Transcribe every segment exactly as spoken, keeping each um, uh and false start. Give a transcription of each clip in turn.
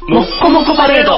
もっこもこパレード。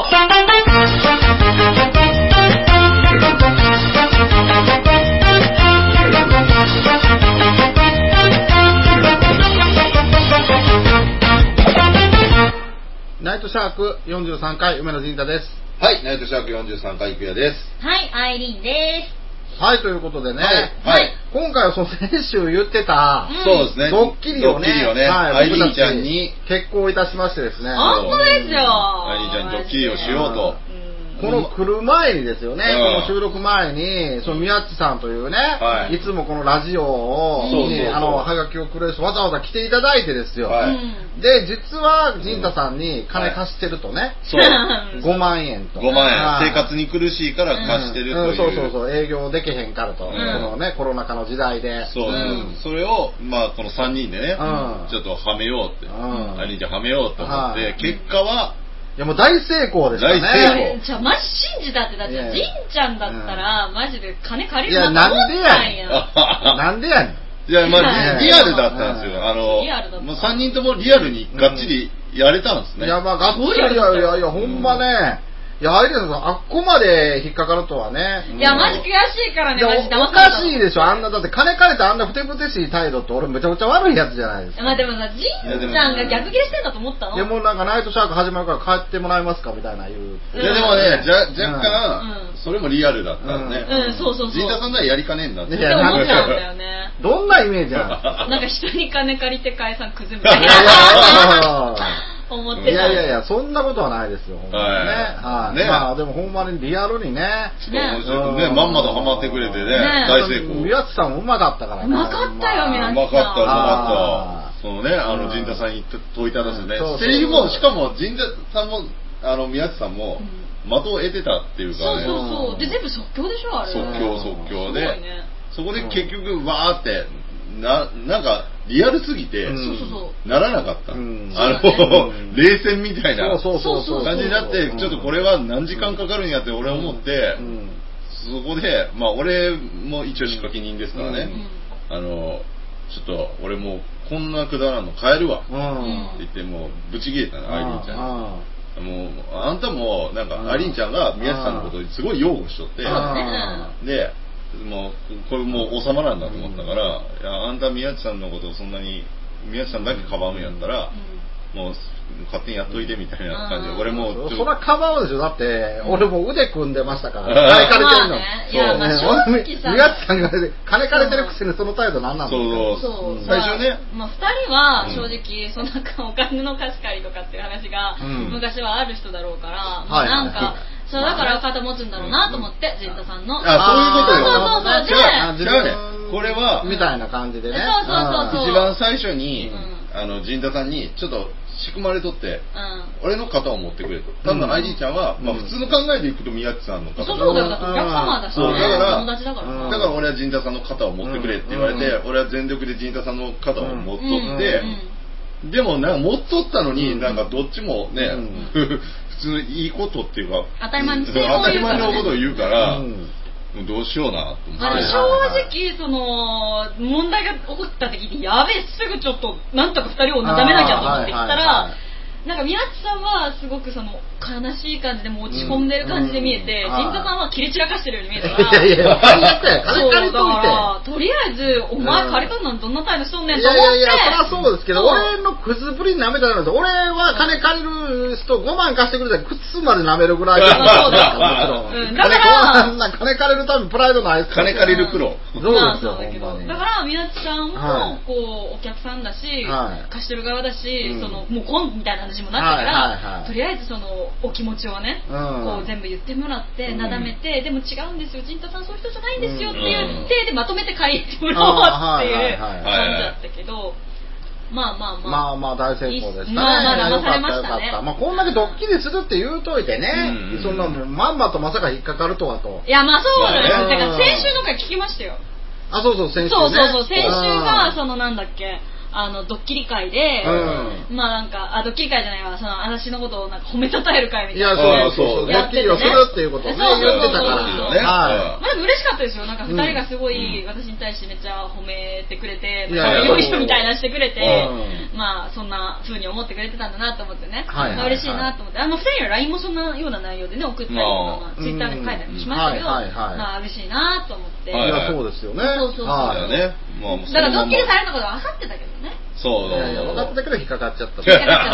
ナイトシャークよんじゅうさんかい梅野陣太です。 はい、ナイトシャークよんじゅうさんかいいくやです。 はい、アイリーンです。 はい、ということでね、 はいはい、 今回はその先週言ってた、 うん、そうですね、 ドッキリをね、 ドッキリをね、 はい、 アイリーンちゃんに決行いたしましてですね、 本当ですよ、 アイリーンちゃんにドッキリをしようと。 この来る前にですよね、 うん、 この収録前に、その宮地さんというね、 はい、 いつもこのラジオを、 そうそうそう、 あの、はがきをくれる人わざわざ来ていただいてですよ。 はい、 で、実は、陣太さんに金貸してるとね、 そうごまんえんと。 ごまんえん、はい、生活に苦しいから貸してるという。うんうん、 そうそうそう、営業できへんからと。 うん、 このね、コロナ禍の時代で。 そう、うん、それを、まあ、このさんにんでね、うん、ちょっとはめようって、アイリーンちゃんはめようと思って、結果は、 いやもう大成功でしたね。 大成功。 じゃあマジ信じたって、だってジンちゃんだったら、うん、マジで金借りるなと思ったんや。 いやなんでやねん。 なんでやねん。 いやまあリアルだったんですよ。あのもうさんにんともリアルにがっちりやれたんですね。 いやまあがっつり、いやいやいやほんまね。いや、アイリーンさん、あっこまで引っかかるとはね。 いや、マジ悔しいからね、マジ騙された。おかしいでしょ、あんな、だって金借りてあんなふてぶてしい態度って俺めちゃくちゃ悪いやつじゃないですか。 まあでもさ、ジンちゃんが逆ギレしてんだと思ったの？ いや、もうなんかナイトシャーク始まるから帰ってもらえますかみたいな言う。 いや、でもね、じゃ若干、それもリアルだったのね。 うん、そうそうそう。 ジンタさんならやりかねえんだって。 って思っちゃうんだよね。 どんなイメージなの？なんか人に金借りて返さんクズみたいな。思ってた。 いやいやいや、そんなことはないですよ、ほんまにね。はい。まあでもほんまにリアルにね。 ね、まんまとハマってくれてね、大成功。 宮地さんもうまかったからね。 うまかったよ、宮地さん。 うまかった、うまかった。そのね、あの、陣太さんに問いただすね。セリフも、しかも陣太さんも、あの、宮地さんも、的を得てたっていうかね。 そうそうそう。で、全部即興でしょ、あれ。 即興、即興で。そこで結局、わーって、な、なんか、リアルすぎて、ならなかった。あの、冷戦みたいな感じになって、ちょっとこれは何時間かかるんやって俺は思って、そこで、まあ俺も一応仕掛け人ですからね、あの、ちょっと俺もうこんなくだらんの買えるわって言って、もうブチ切れたの、アイリーンちゃん。もう、あんたも、なんか、アイリーンちゃんが宮地さんのことにすごい擁護しとって、で、もうこれもう収まらんだと思ったから、いやあんた宮地さんのことをそんなに宮地さんだけかばうんやったら、うん、もう勝手にやっといてみたいな感じで、俺もうそりゃかばうでしょ。だって俺も腕組んでましたから金借りてるの。 いやまあ正直さ、 宮地さんが金借りてるくせにその態度なんなんですか。 そうそう、最初ね、 まあふたりは正直そのなんかお金の貸し借りとかっていう話が昔はある人だろうから、まあなんかそうだから肩持つんだろうなと思って、陣太さんの。 あ、そういうことよ。そうそうそう。 で、違うね。これはみたいな感じでね。 そうそうそう。 一番最初にあの陣太さんにちょっと仕組まれとって、俺の肩を持ってくれと。多分アイリーちゃんはまあ普通の考えでいくと宮地さんの肩。 そうそうだよ。だってお客様だしね。友達だから。 だから俺は陣太さんの肩を持ってくれって言われて、俺は全力で陣太さんの肩を持っとって。でもなんか持っとったのに、なんかどっちもね、普通いいことっていうか当たり前のことを言うから、どうしようなと思って。 正直その問題が起こった時にやべえすぐちょっとなんとかふたりをなだめなきゃと思って言ったら。なんか宮地さんはすごくその悲しい感じでも落ち込んでる感じで見えて、陣太さんは切り散らかしてるように見えたから、いやいや最悪や、金借りといて、そうだからとりあえずお前借りたのにどんな態度しとんねんと思って、 いやいやいやそりゃそうですけど、俺のクズぶり舐めたらです。俺は金借りる人ごまん貸してくれたら靴まで舐めるぐらいだからもちろん。だから金借りるためにプライドないですから。 金借りるプロ。 そうですよ。 だから宮地さんもこうお客さんだし、貸してる側だし、そのもうコンみたいな話もなったから、はいはいはい、とりあえずそのお気持ちをね、うん、こう全部言ってもらって、うん、なだめて、でも違うんですよ、陣太さんそういう人じゃないんですよっていう体でまとめて帰ってもらおうっていう感じだったけど、まあまあまあまあまあ大成功でしたね。 まあまあ騙されましたね。 まあこんだけドッキリするって言うといてね、うん、そんなまんまとまさか引っかかるとはと。 いやまあそうだよ、だから先週の回聞きましたよ。 あ、そうそう先週ね。 そうそうそう先週がそのなんだっけ。 あのドッキリ会で、うん、まあなんかあドッキリ会じゃないわ、その私のことをなんか褒めたたえる会みたいな、 いやそうそうそう、ドッキリをするっていうことをね言ってたからね。 はい。まあでも嬉しかったですよ。なんかふたりがすごい私に対してめっちゃ褒めてくれて、よいしょみたいなしてくれて、まあそんな風に思ってくれてたんだなと思ってね、嬉しいなと思って、あのふたりの ライン もそんなような内容でね送ったりとか、ツイッターで書いたりもしましたけど、まあ嬉しいなと思って。いやそうですよね。 そうそうそう。だからドッキリされるのことは分かってたけどね。 そうだ。 いやいや分かってたけど引っかかっちゃった。 引っかかっちゃった。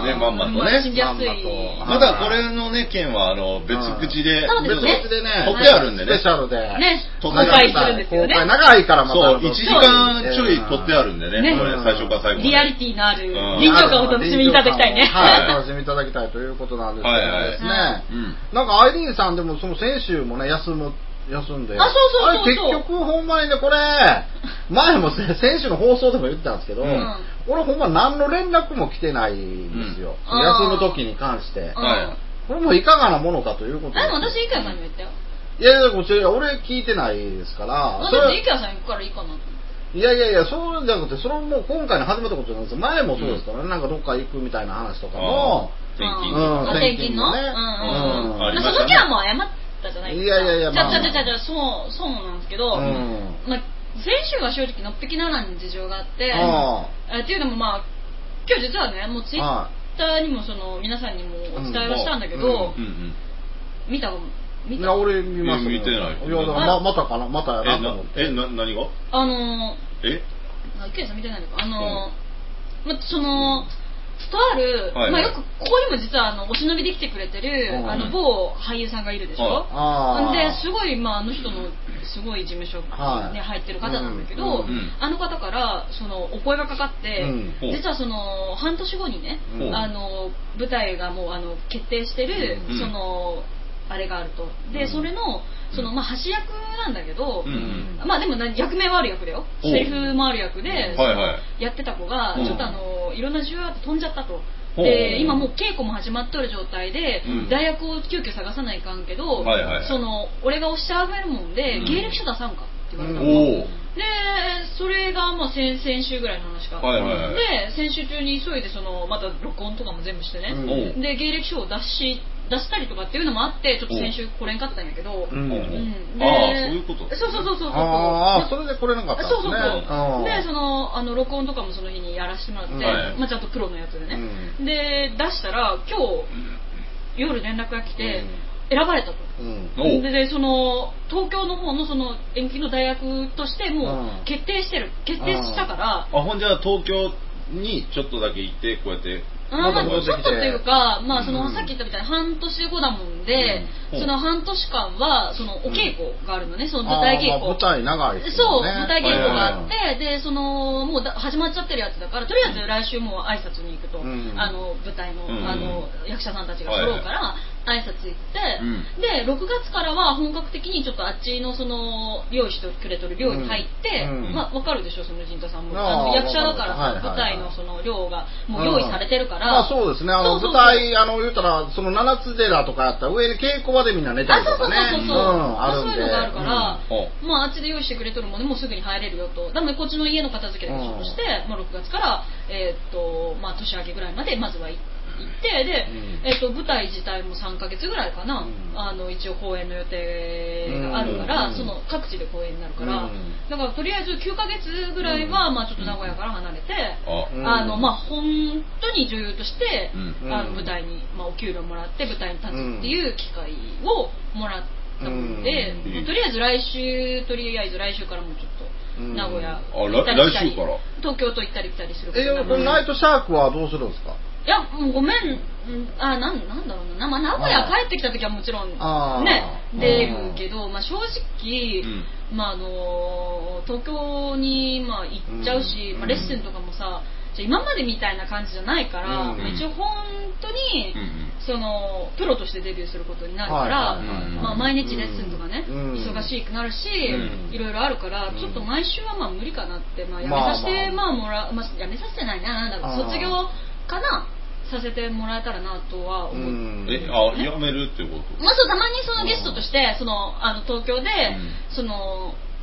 ね、まんまとね。 信じやすい。 まだこれのね件はあの別口で、 別口でね、 取ってあるんでね。 スペシャルでね、公開するんですよね。 長いからまた。 そう、いちじかんちょい取ってあるんでね。これ最初から最後まで。 リアリティのある臨場感をお楽しみいただきたいね。 はい、お楽しみいただきたいということなんですけどですね。なんかアイリーンさんでもその先週もね休む。休んで、 あ、そうそうそうそう、 結局ほんまにねこれ前も先週の放送でも言ったんですけど、うん、俺ほんま何の連絡も来てないんですよ、うん、休む時に関して、うん、これもいかがなものかということで。 でも私池谷さんにも言ったよ。 いやいやこちら俺聞いてないですから。 なんで池谷さん行くからいいかなと。 いやいやいやそうじゃなくてそれも今回の始めたことなんですよ。前もそうですからね、うん、なんかどっか行くみたいな話とかも転勤、 うん、転勤のね、うんうんうん、その時はもう謝ってじゃないですか。いやいやいや、じゃあじゃあじゃあじゃあそうそうなんですけど、うん、まあ先週は正直のっぺきならん事情があって、あっていうのもまあ今日実はねもうツイッターにもその皆さんにもお伝えはしたんだけど、うんうん、見た見た。いや俺見ました。 見てない。 いやだからままたかなまたやなと思って。 えな何が？ あのえ？ あケイさん見てないのかあの、うん、まあその。とある、はいはい、まあよくここにも実はあのお忍びで来てくれてる、うん、あの某俳優さんがいるでしょ。あですごいまああの人のすごい事務所に、ねはい、入ってる方なんだけど、うんうん、あの方からそのお声がかかって、うん、実はその半年後にね、うん、あの舞台がもうあの決定してる、うん、そのあれがあると。で、うん、それのそのまあ端役なんだけど、うん、まあでも役名はある役だよ。セリフもある役で、はいはい、やってた子がちょっとあのいろんな需要が飛んじゃったと。で今もう稽古も始まっとる状態で、うん、大学を急遽探さないかんけど、はいはい、その俺がおっしゃるもんで、うん、芸歴書出さんかって言われたの。でそれがまあ 先, 先週ぐらいの話か、はいはいはい、で先週中に急いでそのまた録音とかも全部してね、うん、で芸歴書を出し出したりとかっていうのもあってちょっと先週来れんかったんやけど、うん、 でああそういうことそうそうそうそうそうああそれで来れなかったんですね。そうそうそうでそのあの録音とかもその日にやらせてもらって、はい、まあ、ちゃんとプロのやつでね、うん、で出したら今日夜連絡が来て、うん、選ばれたと、うん、で, でその東京の方のその延期の大学としてもう決定してる、うん、決定したから、 あほんじゃ東京にちょっとだけ行ってこうやってあまあ、ちょっとっていうか、まあ、その、うん、さっき言ったみたいに半年後だもんで、うん、その半年間はそのお稽古があるのね、その舞台稽古、 まあ、舞台長いですよね。そう舞台稽古があって、でそのもうだ始まっちゃってるやつだからとりあえず来週もう挨拶に行くと、うん、あの舞台の、うん、あの役者さんたちが揃うから挨拶行って、うん、でろくがつからは本格的にちょっとあっちのその用意してくれとる寮に入って、うん、まあ分かるでしょその陣太さんもあの役者だからさ、はいはいはい、舞台のその寮がもう用意されてるから。 まあそうですね。あの舞台あの言ったらその七つ寺とかやったら上に稽古場でみんな寝たりとかね。 あそうそうそうそう。うん、あるんで。そういうのがあるから、うん、まああっちで用意してくれとるもんでもうすぐに入れるよと。だからこっちの家の片付けで仕事して、うん、まあろくがつからえー、っとまあ年明けぐらいまでまずは行って。行ってで、うんえー、と舞台自体もさんかげつぐらいかな、うん、あの一応公演の予定があるから、うん、その各地で公演になるから、うん、だからとりあえずきゅうかげつぐらいは、うんまあ、ちょっと名古屋から離れて、うん、あのまあ、本当に女優として、うん、あの舞台に、まあ、お給料もらって舞台に立つっていう機会をもらったもんで、うん、とりあえず来週とりあえず来週からもちょっと。名古屋行ったり来たり東京と行ったり来たりすることになる。 えこのナイトシャークはどうするんですか。 いやもうごめんあなんなんだろうな、まあ、名古屋帰ってきた時はもちろんね出るけど、まあ、正直、うんまあ、あの東京に、まあ、行っちゃうし、うんまあ、レッスンとかもさ今までみたいな感じじゃないから、うん、一応本当に、うん、そのプロとしてデビューすることになるから、まあ、毎日レッスンとかね、うん、忙しくなるし、うん、いろいろあるから、うん、ちょっと毎週はまあ無理かなって、まあ、やめさせて、まあまあもらまあ、やめさせてないななんだろう卒業かなさせてもらえたらなとは思って、 ね、えあやめるってこと。 まあ、そうたまにそのゲストとして、そのあの東京で、その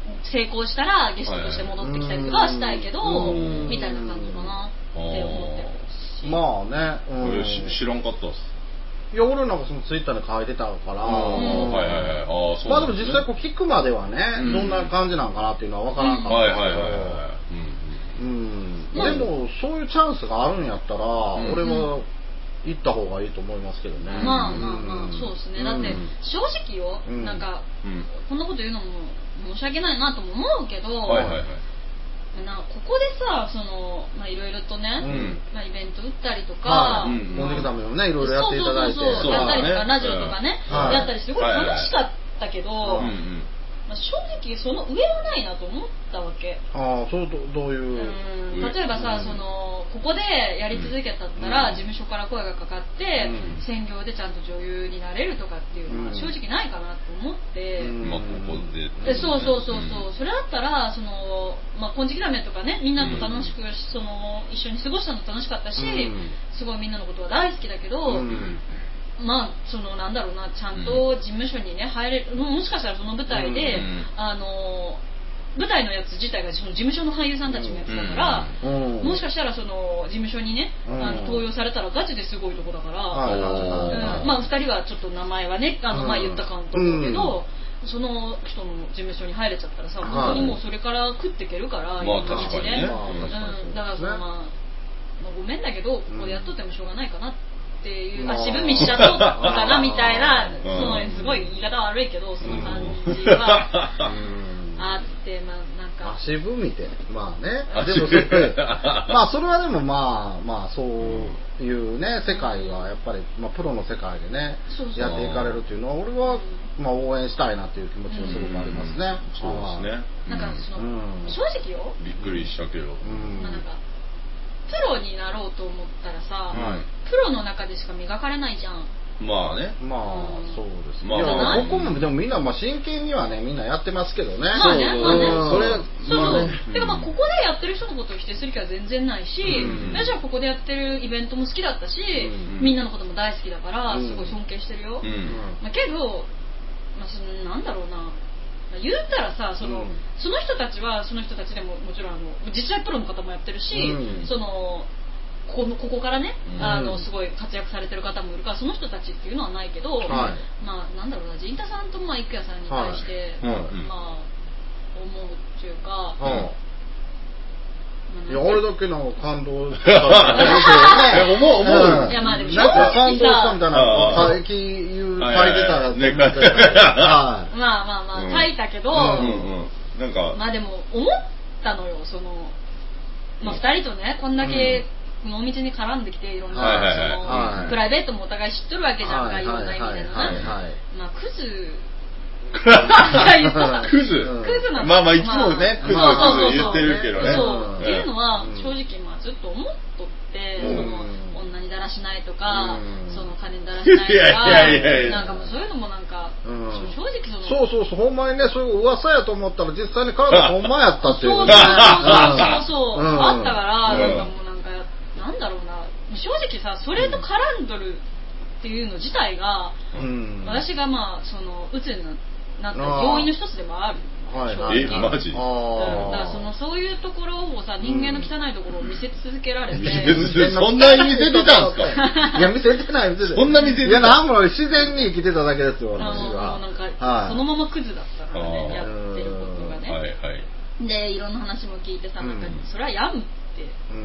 成功したらゲストとして戻ってきたりとかはしたいけど、みたいな感じかなって思ってるし。 まあね、 うん、知らんかったっす。 いや俺なんかそのツイッターで書いてたから、 はいはいはい、あそうまあでも実際こう聞くまではね、うん、どんな感じなんかなっていうのは分からんかったんですけど、うん、でもそういうチャンスがあるんやったら、うん、俺は行った方がいいと思いますけどね。 まあまあまあ、そうですね。だって正直よ、うん、なんか、うん、こんなこと言うのも申し訳ないなとも思うけど、はいはいはい、なここでさ、そのまあいろいろとね、うん、まあイベント打ったりとか、 モンジキタメもねいろいろやっていただいて、 そうそうそうそうやったりとか、ラジオとかね、はい、やったりすごい楽しかったけど。はいはいはい、まあ、正直その上はないなと思ったわけ。 ああ、そうどどういう。 うん例えばさ、うん、そのここでやり続けたったら、うん、事務所から声がかかって、うん、専業でちゃんと女優になれるとかっていうのは正直ないかなと思って。 うん、まあここで。 でそうそうそうそう。うん、それだったらそのまあ金色ラーメンとかねみんなと楽しく、うん、その一緒に過ごしたの楽しかったし、うん、すごいみんなのことは大好きだけど。うんまあそのなんだろうなちゃんと事務所にね入れるもしかしたらその舞台で、うん、あの舞台のやつ自体がその事務所の俳優さんたちのやつだから、うん、もしかしたらその事務所にね、うん、あの登用されたらガチですごいとこだから、うん、まあふたりはちょっと名前はねあの前言ったかんと思うけど、うん、その人の事務所に入れちゃったらさ、本当にもうそれから食っていけるから、 まあ確かにね、 うん、だからそのまあ、まあ、ごめんだけどここでやっとってもしょうがないかなってっていう足踏みしちゃったのかなみたいな、そのすごい言い方悪いけどその感じはあってまあなんか足踏みってまあねでもそれまあそれはでもまあまあそういうね世界はやっぱりまあプロの世界でねやっていかれるっていうのは俺はまあ応援したいなっていう気持ちがすごくありますね。 そうですね。 なんかその正直よびっくりしたけど。 まあなんかプロになろうと思ったらさ、はい、プロの中でしか磨かれないじゃん。 まあね。 まあ、うん、そうですね。まあ、いや、まあ、ここもでもみんなまあ真剣にはねみんなやってますけどね。 まあね、まあね。それそうそう。 まあね、 てかまあここでやってる人のことを否定する気は全然ないし、うん、私はここでやってるイベントも好きだったし、うん、みんなのことも大好きだからすごい尊敬してるよ。うん、まあけど、まあそのなんだろうな。言ったらさ その、うん、その人たちはその人たちでももちろんあの実際プロの方もやってるし、うん、そのここ, ここからね、うん、あのすごい活躍されてる方もいるからその人たちっていうのはないけど、はい、まあなんだろうな陣太さんとまあ郁弥さんに対して、はい、まあ思うっていうか、うんいや俺だけなんか感動した思う思ういやまあでもなんか感動したみたいな書いてたらねまあまあまあ書いたけどなんかまあでも思ったのよそのまあふたりとねこんだけ濃密に絡んできていろんなそのプライベートもお互い知っとるわけじゃんかいろんな意味でのねまあクズクズクズなまあまあいつもねクズは言ってるけどねそうっていうのは正直まあずっと思っとってその女にだらしないとかその金にだらしないとかなんかもうそういうのもなんか正直そのそうそうそうほんまにねそういう噂やと思ったら実際に体がほんまやったっていうそうそうそうそうあったからなんかもうなんかなんだろうな正直さそれと絡んどるっていうの自体が私がまあその鬱になってなんか要因の一つでもある。 はいはい、えマジ？ うん、だからそのそういうところをさ人間の汚いところを見せ続けられて、うん、 そんなに見せてたんですか？いや見せてない見せてない。 そんな見せてない。 いやなんも自然に生きてただけですよ私は。 なんか、はい、そのままクズだったからねやってることがね。はいはい。でいろんな話も聞いてさなんか、うん、それはやむって、うん、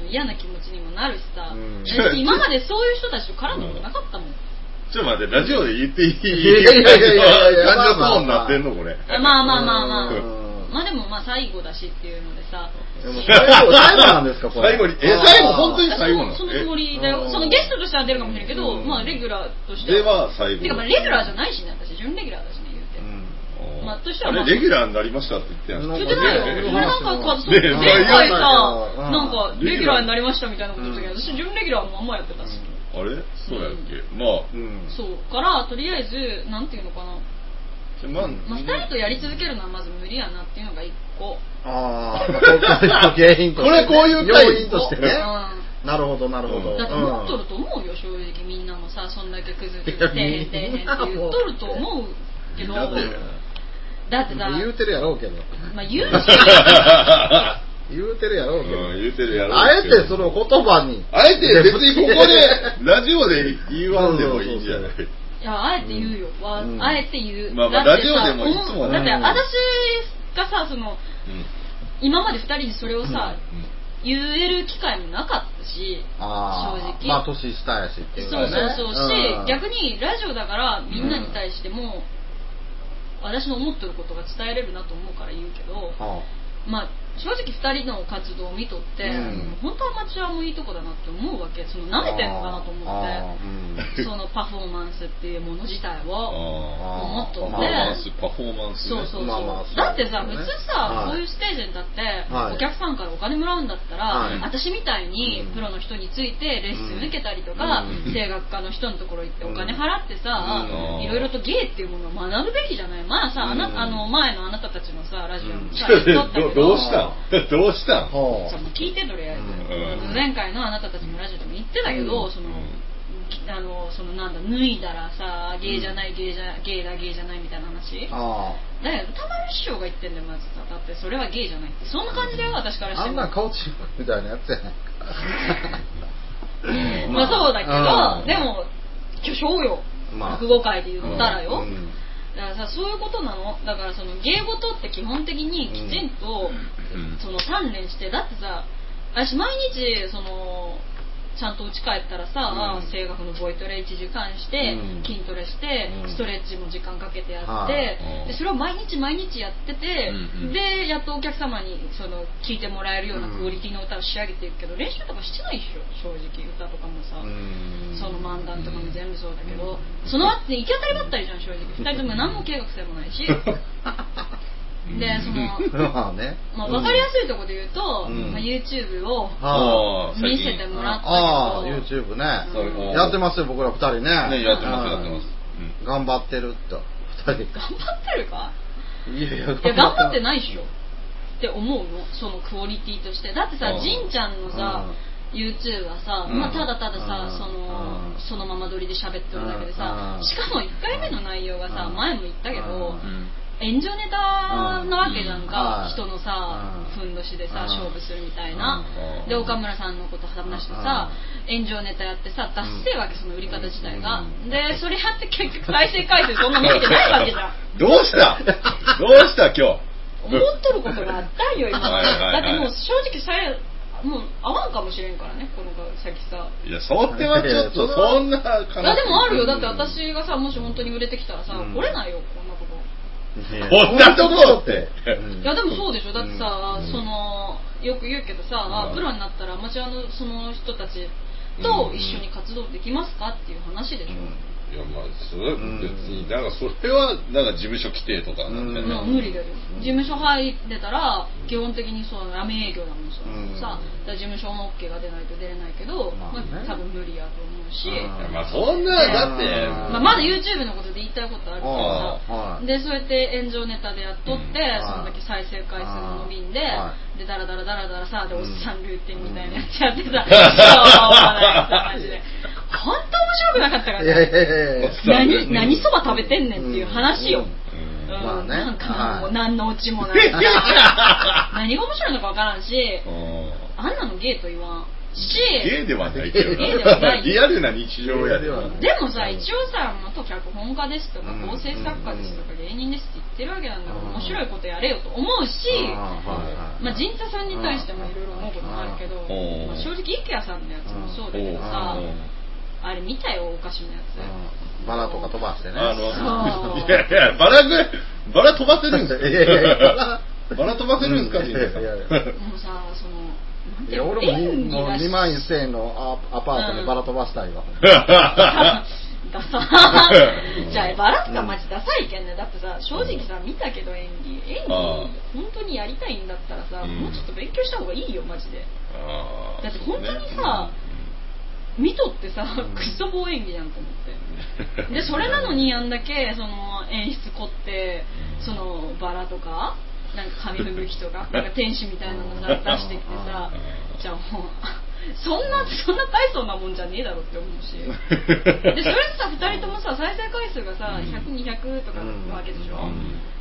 嫌な気持ちにもなるしさ、うん、今までそういう人たちと絡んでもなかったもん。 ちょっと待って、ラジオで言っていい感じのトーンになってんのこれ。 まあまあまあまあ。まあでもまあ最後だしっていうのでさ。 最後、最後なんですかこれ。 最後に、え、最後本当に最後なの？ そのつもりだよ。そのゲストとしては出るかもしれないけど、まあレギュラーとしては。では最後。 てかまあレギュラーじゃないしね、私準レギュラーだしね言うて。まあとしてはあれレギュラーになりましたって言ってんですか？言ってないよ。なんか前回さ、なんかレギュラーになりましたみたいなこと言ってたけど、私準レギュラーのまんまやってたし。 あれそうやっけ、うん、まあ、 うん、そうからとりあえずなんていうのかなまあ、まあ、ふたりとやり続けるのはまず無理やなっていうのがいっこああ原因として、ね、 これこういう要因としてね、うん、なるほどなるほど、 だって思っとると思うよ正直みんなもさそんだけクズって底辺底辺って言っとると思うけどだってさ言うてるやろうけど、 まあ言う言うてるやろうけど、 うん、言うてるやろうあえてその言葉にあえて別にここでラジオで言わんでもいいんじゃない。 いや、あえて言うよ、うん、あえて言う、 まあまあラジオでもいつもだって私がさその、うん、今までふたりにそれをさ、うん言える機会もなかったし、 あ正直まあ年下やしっていう、 ね、そうそうそうし、うん、逆にラジオだからみんなに対しても、うん、私の思ってることが伝えれるなと思うから言うけど、はあ、まあ正直ふたりの活動を見とって、うん、本当アマチュアもいいとこだなって思うわけ。その舐めてんのかなと思って、うん、そのパフォーマンスっていうもの自体を思っとって、 パフォーマンスパフォーマンス、 ね、そうそうそう、まあまあそうだってさ、普通さ、はい、こういうステージに立って、はい、お客さんからお金もらうんだったら、はい、私みたいにプロの人についてレッスン受けたりとか、うん、声楽家の人のところ行ってお金払ってさ、うん、いろいろと芸っていうものを学ぶべきじゃない。まあさ、あなあの前のあなたたちのさラジオもさ言っとったけどどうしたどうした聞いてとりあえず、うん、前回のあなたたちもラジオでも言ってたけど、うん、そのあのそのなんだ脱いだらさゲイじゃない、うん、ゲイじゃゲイだゲイじゃないみたいな話。あだけどたまる師匠が言ってんだよまずさ。だってそれはゲイじゃないってそんな感じだよ、うん、私からしても。 あんな顔チンコみたいなやつやないかまあそうだけど、でも巨匠よ、まあ、落語界で言ったらよ、うんうんだからさそういうことなの。だからその芸事って基本的にきちんと、うん、その鍛錬して、だってさ私毎日そのちゃんと家帰ったらさ、うん、声楽のボイトレいちじかんして、うん、筋トレして、うん、ストレッチも時間かけてやって、うん、でそれを毎日毎日やってて、うん、でやっとお客様にその聴いてもらえるようなクオリティの歌を仕上げていくけど、練習とかしてないでしょ正直。歌とかもさ、その漫談とかも全部そうだけど、その後に行き当たりばったりじゃん正直。ふたりとも何も計画性もないしでそのまあね、まあ、分かりやすいところで言うと、うんまあ、YouTube を見せてもらったけど、ああ YouTube ね、うん、やってますよ僕らふたりね。 ねやってますやってます、 うん、頑張ってるってふたり。 頑張ってるか。 いやいや頑張ってないでしょって思うの。そのクオリティとしてだってさ、じんちゃんのさ、うん、YouTube はさ、うんまあ、ただたださ、うん、その、うん、そのまま撮りで喋ってるだけでさ、うん、しかもいっかいめの内容がさ、うん、前も言ったけど、うん炎上ネタなわけじゃんか、うん、人のさ、うん、ふんどしでさ、うん、勝負するみたいな、うん、で岡村さんのこと話してさ、うん、炎上ネタやってさダッセーわけその売り方自体が、うん、でそれやって結局再生回数そんな伸びてないわけじゃんどうしたどうした今日思っとることがあったんよ今までだってもう正直さえもう合わんかもしれんからねこの先さ。 いやそってはちょっとそんな悲しい。いやでもあるよ。だって私がさもし本当に売れてきたらさ、うん、来れないよこんなこと。 こんなとこって、 いやでもそうでしょ。だってさ、うん、そのよく言うけどさ、うん、プロになったらアマチュアのその人たちと一緒に活動できますかっていう話でしょ。うんいやまあそれ別になんかそれはなんか事務所規定とかなんでね、 うん、無理だよ。事務所入ってたら基本的にそうラメ営業だもんさ、うん、さだ事務所の OK が出ないと出れないけど、まあね、まあ、多分無理やと思うし、 うん、まあそんなだって、 まあ、まだ YouTube のことで言いたいことあるからさ、でそうやって炎上ネタでやっとって、うん、その時再生回数も伸びんで、でダラダラダラダラさでおっさんルーティンみたいなやつやってさ、そうマジで本当面白くなかったからね。いやいやいや何何そば食べてんねんっていう話よ、うんうんまあね、なんかもう何のオチもない何が面白いのか分からんしあんなのゲイと言わんしゲイではないけどリアルな日常やででもさ一応さ元脚本家ですとか構成作家ですとか芸人ですって言ってるわけなんだから面白いことやれよと思うし、まあ陣太さんに対してもいろいろ思うこともあるけど、まあ、正直池谷さんのやつもそうだけどさあれ見たよお菓子のやつ、 うん、バラとか飛ばしてねあのいやいやバラぐバラ飛ばせるんですかいやいやバラバラ飛ばせるんですか陣太さんもうさそのいや俺ももうにまんせんえんのアパートにバラ飛ばしたいわ、うん、 ダサじゃあバラとかマジダサいけんね。だってさ正直さ見たけど演技演技本当にやりたいんだったらさ、うん、もうちょっと勉強した方がいいよマジで。だって本当にさ、うん、見とってさクソ棒演技じゃんと思ってでそれなのにあんだけその演出凝ってそのバラとかなんか紙吹雪とかなんか天使みたいなのさ出してきてさじゃあもうそんなそんな大層なもんじゃねえだろって思うしでそれさふたりともさ再生回数がさひゃく、にひゃくとかなわけでしょ、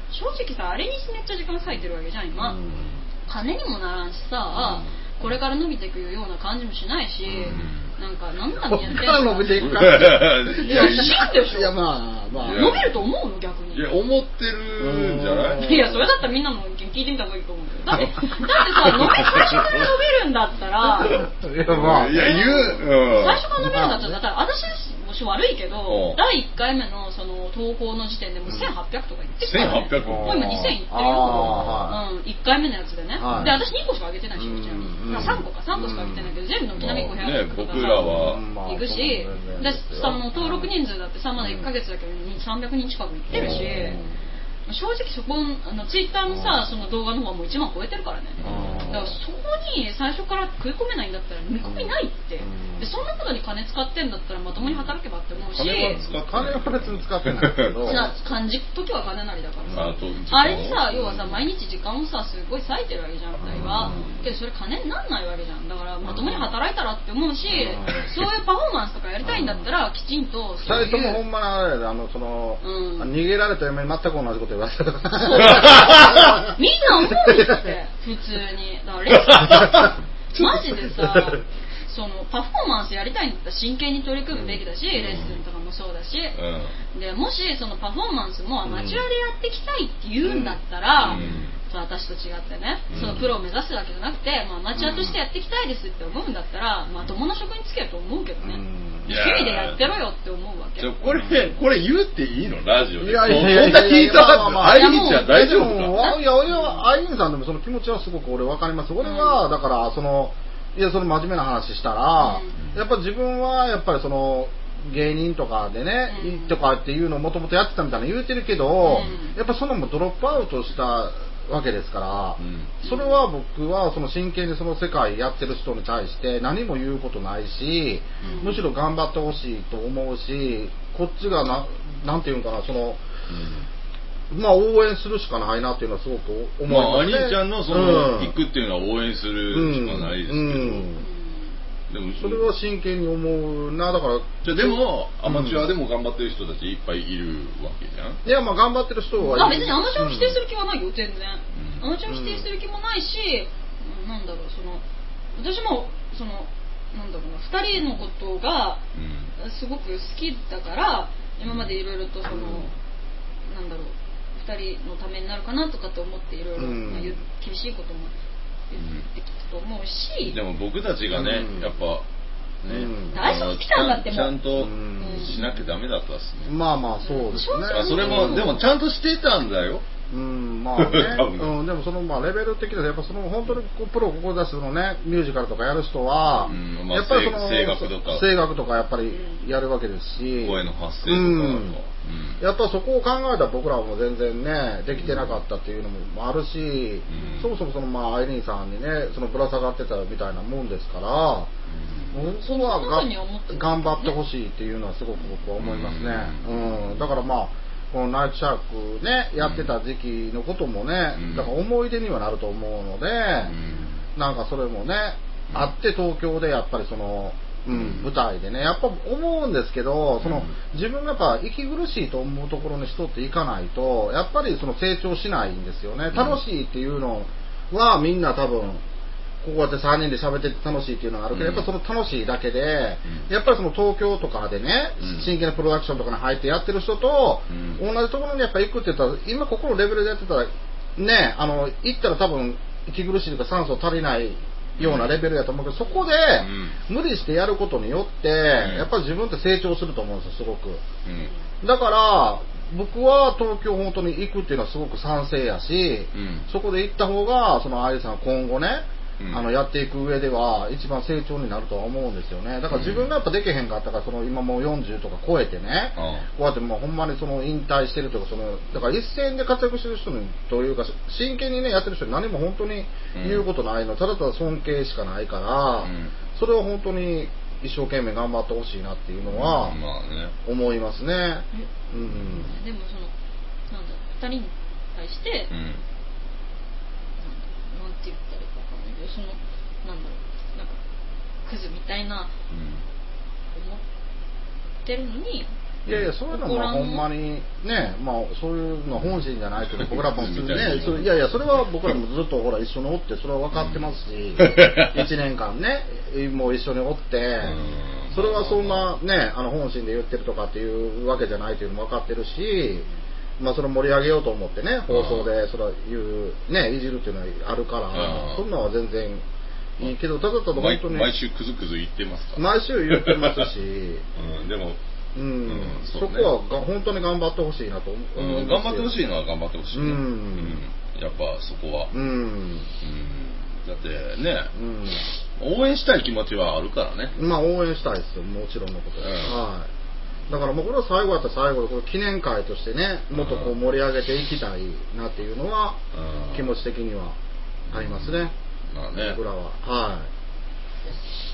正直さあれにめっちゃ時間割いてるわけじゃん今、うん、金にもならんしさ、うん、これから伸びていくような感じもしないし、うん、なんか何のためにやってんのか伸びていくかいや死んでしょ。 いやまあまあ伸びると思うの逆に。 いや思ってるんじゃない。 いやそれだったらみんなの意見聞いてみた方がいいと思うよ。だってだってさ伸び最初から伸びるんだったらいやまあいや言う、 うん、最初から伸びるんだったらだったら私もし悪いけどだいいっかいめのその投稿の時点でもうせんはっぴゃくとか言ってるからね、 せんはっぴゃくもう今にせんいってるよ、うん、いっかいめのやつでね、はい、で私にこしか上げてないしうちらさんこかさんこしか上げてないけど全部のきなみごひゃくとか僕らは行くし、でその登録人数だってさまだいっかげつだけどさんびゃくにん近く行ってるし、正直そこあのツイッターのさその動画の方はもういちまん超えてるからね。だからそこに最初から食い込めないんだったら見込みないって、でそんなことに金使ってんだったらまともに働けばって思うし、 金は別に使ってないけど感じ時は金なりだからさ、あれにさ要はさ毎日時間をさすごい割いてるわけじゃんふたりは、けどそれ金になんないわけじゃん。だからまともに働いたらって思うし、そういうパフォーマンスとかやりたいんだったらきちんとふたりともほんまなあれあのその、うん、逃げられた嫁に全く同じこと言われてるみんな思うんですって普通に。だからレッスンマジでさそのパフォーマンスやりたいんだったら真剣に取り組むべきだし、うん、レッスンとかもそうだし、うん、でもしそのパフォーマンスもアマチュアでやっていきたいって言うんだったら、うん、私と違ってね、うん、そのプロを目指すわけじゃなくて、まあ、アマチュアとしてやっていきたいですって思うんだったら、まともな職に就けると思うけどね、うん趣味でやってろよって思うわけ。 これこれ言うっていいのラジオで。 いやいやいやいやこんな聞いたはず。アイリンちゃん大丈夫か。いやいやアイリンさんでもその気持ちはすごく俺分かります。俺はだからそのいやその真面目な話したら、うん、やっぱ自分はやっぱりその芸人とかでね、うん、とかっていうのをもともとやってたみたいな言うてるけど、うん、やっぱそのもドロップアウトしたわけですから、うん、それは僕はその真剣にその世界やってる人に対して何も言うことないし、うん、むしろ頑張ってほしいと思うし、こっちがな、なんていうんかな、その、うん、まあ応援するしかないなっていうのはすごく思いますね。 まあ、兄ちゃんのその、うん、行くっていうのは応援するしかないですけど、うんうんでもそれは真剣に思うな。だからじゃあでもアマチュアでも頑張ってる人たちいっぱいいるわけじゃん。 いやまあ頑張ってる人はあ別にアマチュアを否定する気はないよ全然、うん、アマチュアを否定する気もないし、うん、なんだろうその私もそのなんだろうなふたりのことがすごく好きだから今までいろいろとその、うん、なんだろうふたりのためになるかなとかって思っていろいろ厳しいことも言ってきたと思うし、 でも僕たちがね、うん、やっぱね、うん、 大丈夫来たんだってもちゃんとしなきゃダメだったっすね、 うん、まあまあそうですね、 あそれもでもちゃんとしてたんだようんまあねうん、でもそのまあレベル的なやっぱその本当にこうプロを志すのねミュージカルとかやる人は、うんまあ、やっぱりその声楽とか声楽とかやっぱりやるわけですし声の発声とか、うん、 やっぱそこを考えたら僕らも全然ねできてなかったっていうのもあるし、うん、そもそもそのまあアイリーンさんにねそのぶら下がってたみたいなもんですから、うん、僕はが頑張ってほしいっていうのはすごく僕は思いますね、うんうん、だからまあこのナイトシャークねやってた時期のこともね、うん、だから思い出にはなると思うので、うん、なんかそれもね、うん、あって東京でやっぱりその、うん、舞台でねやっぱ思うんですけどその自分がやっぱ息苦しいと思うところに人っていかないとやっぱりその成長しないんですよね。楽しいっていうのはみんな多分こうやってさんにんで喋ってて楽しいっていうのがあるけど、うん、やっぱその楽しいだけで、うん、やっぱりその東京とかでね、うん、真剣なプロダクションとかに入ってやってる人と、うん、同じところにやっぱ行くって言ったら今ここのレベルでやってたらねあの行ったら多分息苦しいというか酸素足りないようなレベルやと思うけど、そこで無理してやることによって、うん、やっぱり自分って成長すると思うんですよすごく、うん、だから僕は東京本当に行くっていうのはすごく賛成やし、うん、そこで行った方がそのアイリさん今後ねうん、あのやっていく上では一番成長になるとは思うんですよね。だから自分がやっぱできへんかったからその今もうよんじゅうとか超えてね、うん、こうやってもうほんまにその引退してるとかそのだから一線で活躍してる人にというか真剣にねやってる人に何も本当に言うことないの、うん、ただただ尊敬しかないから、うん、それを本当に一生懸命頑張ってほしいなっていうのは思いますね。 うんうん、でもそのなんだふたりに対して、うん、なんて言ったらいいかそのなんだろうなんかクズみたいな、うん、思ってるのにいやいや、そういうのもほんまにね、まあそういうの本心じゃないけど、僕らも普通にね、それいやいや、それは僕らもずっとほら一緒におって、それは分かってますし、いちねんかんね、もう一緒におって、それはそんなね、あの本心で言ってるとかっていうわけじゃないというのも分かってるし、まあそれ盛り上げようと思ってね、放送でそれは言う、ね、いじるっていうのはあるから、そんなのは全然いいけど、ただただ本当に。 毎週クズクズ言ってますか？ 毎週言ってますし、 うん、でも、 うん、うん、そ, ね、そこはが本当に頑張ってほしいなと思う、 うん、頑張ってほしいのは頑張ってほしい、ね、うんうん、やっぱそこは、うんうん、だってね、うん、応援したい気持ちはあるからね。 まあ応援したいですよ、もちろんのことで、うん、はい。だからもうこれは最後だったら最後でこれ記念会としてね、もっとこう盛り上げていきたいなっていうのは、うん、気持ち的にはありますね、 まあね、 僕らは、はい。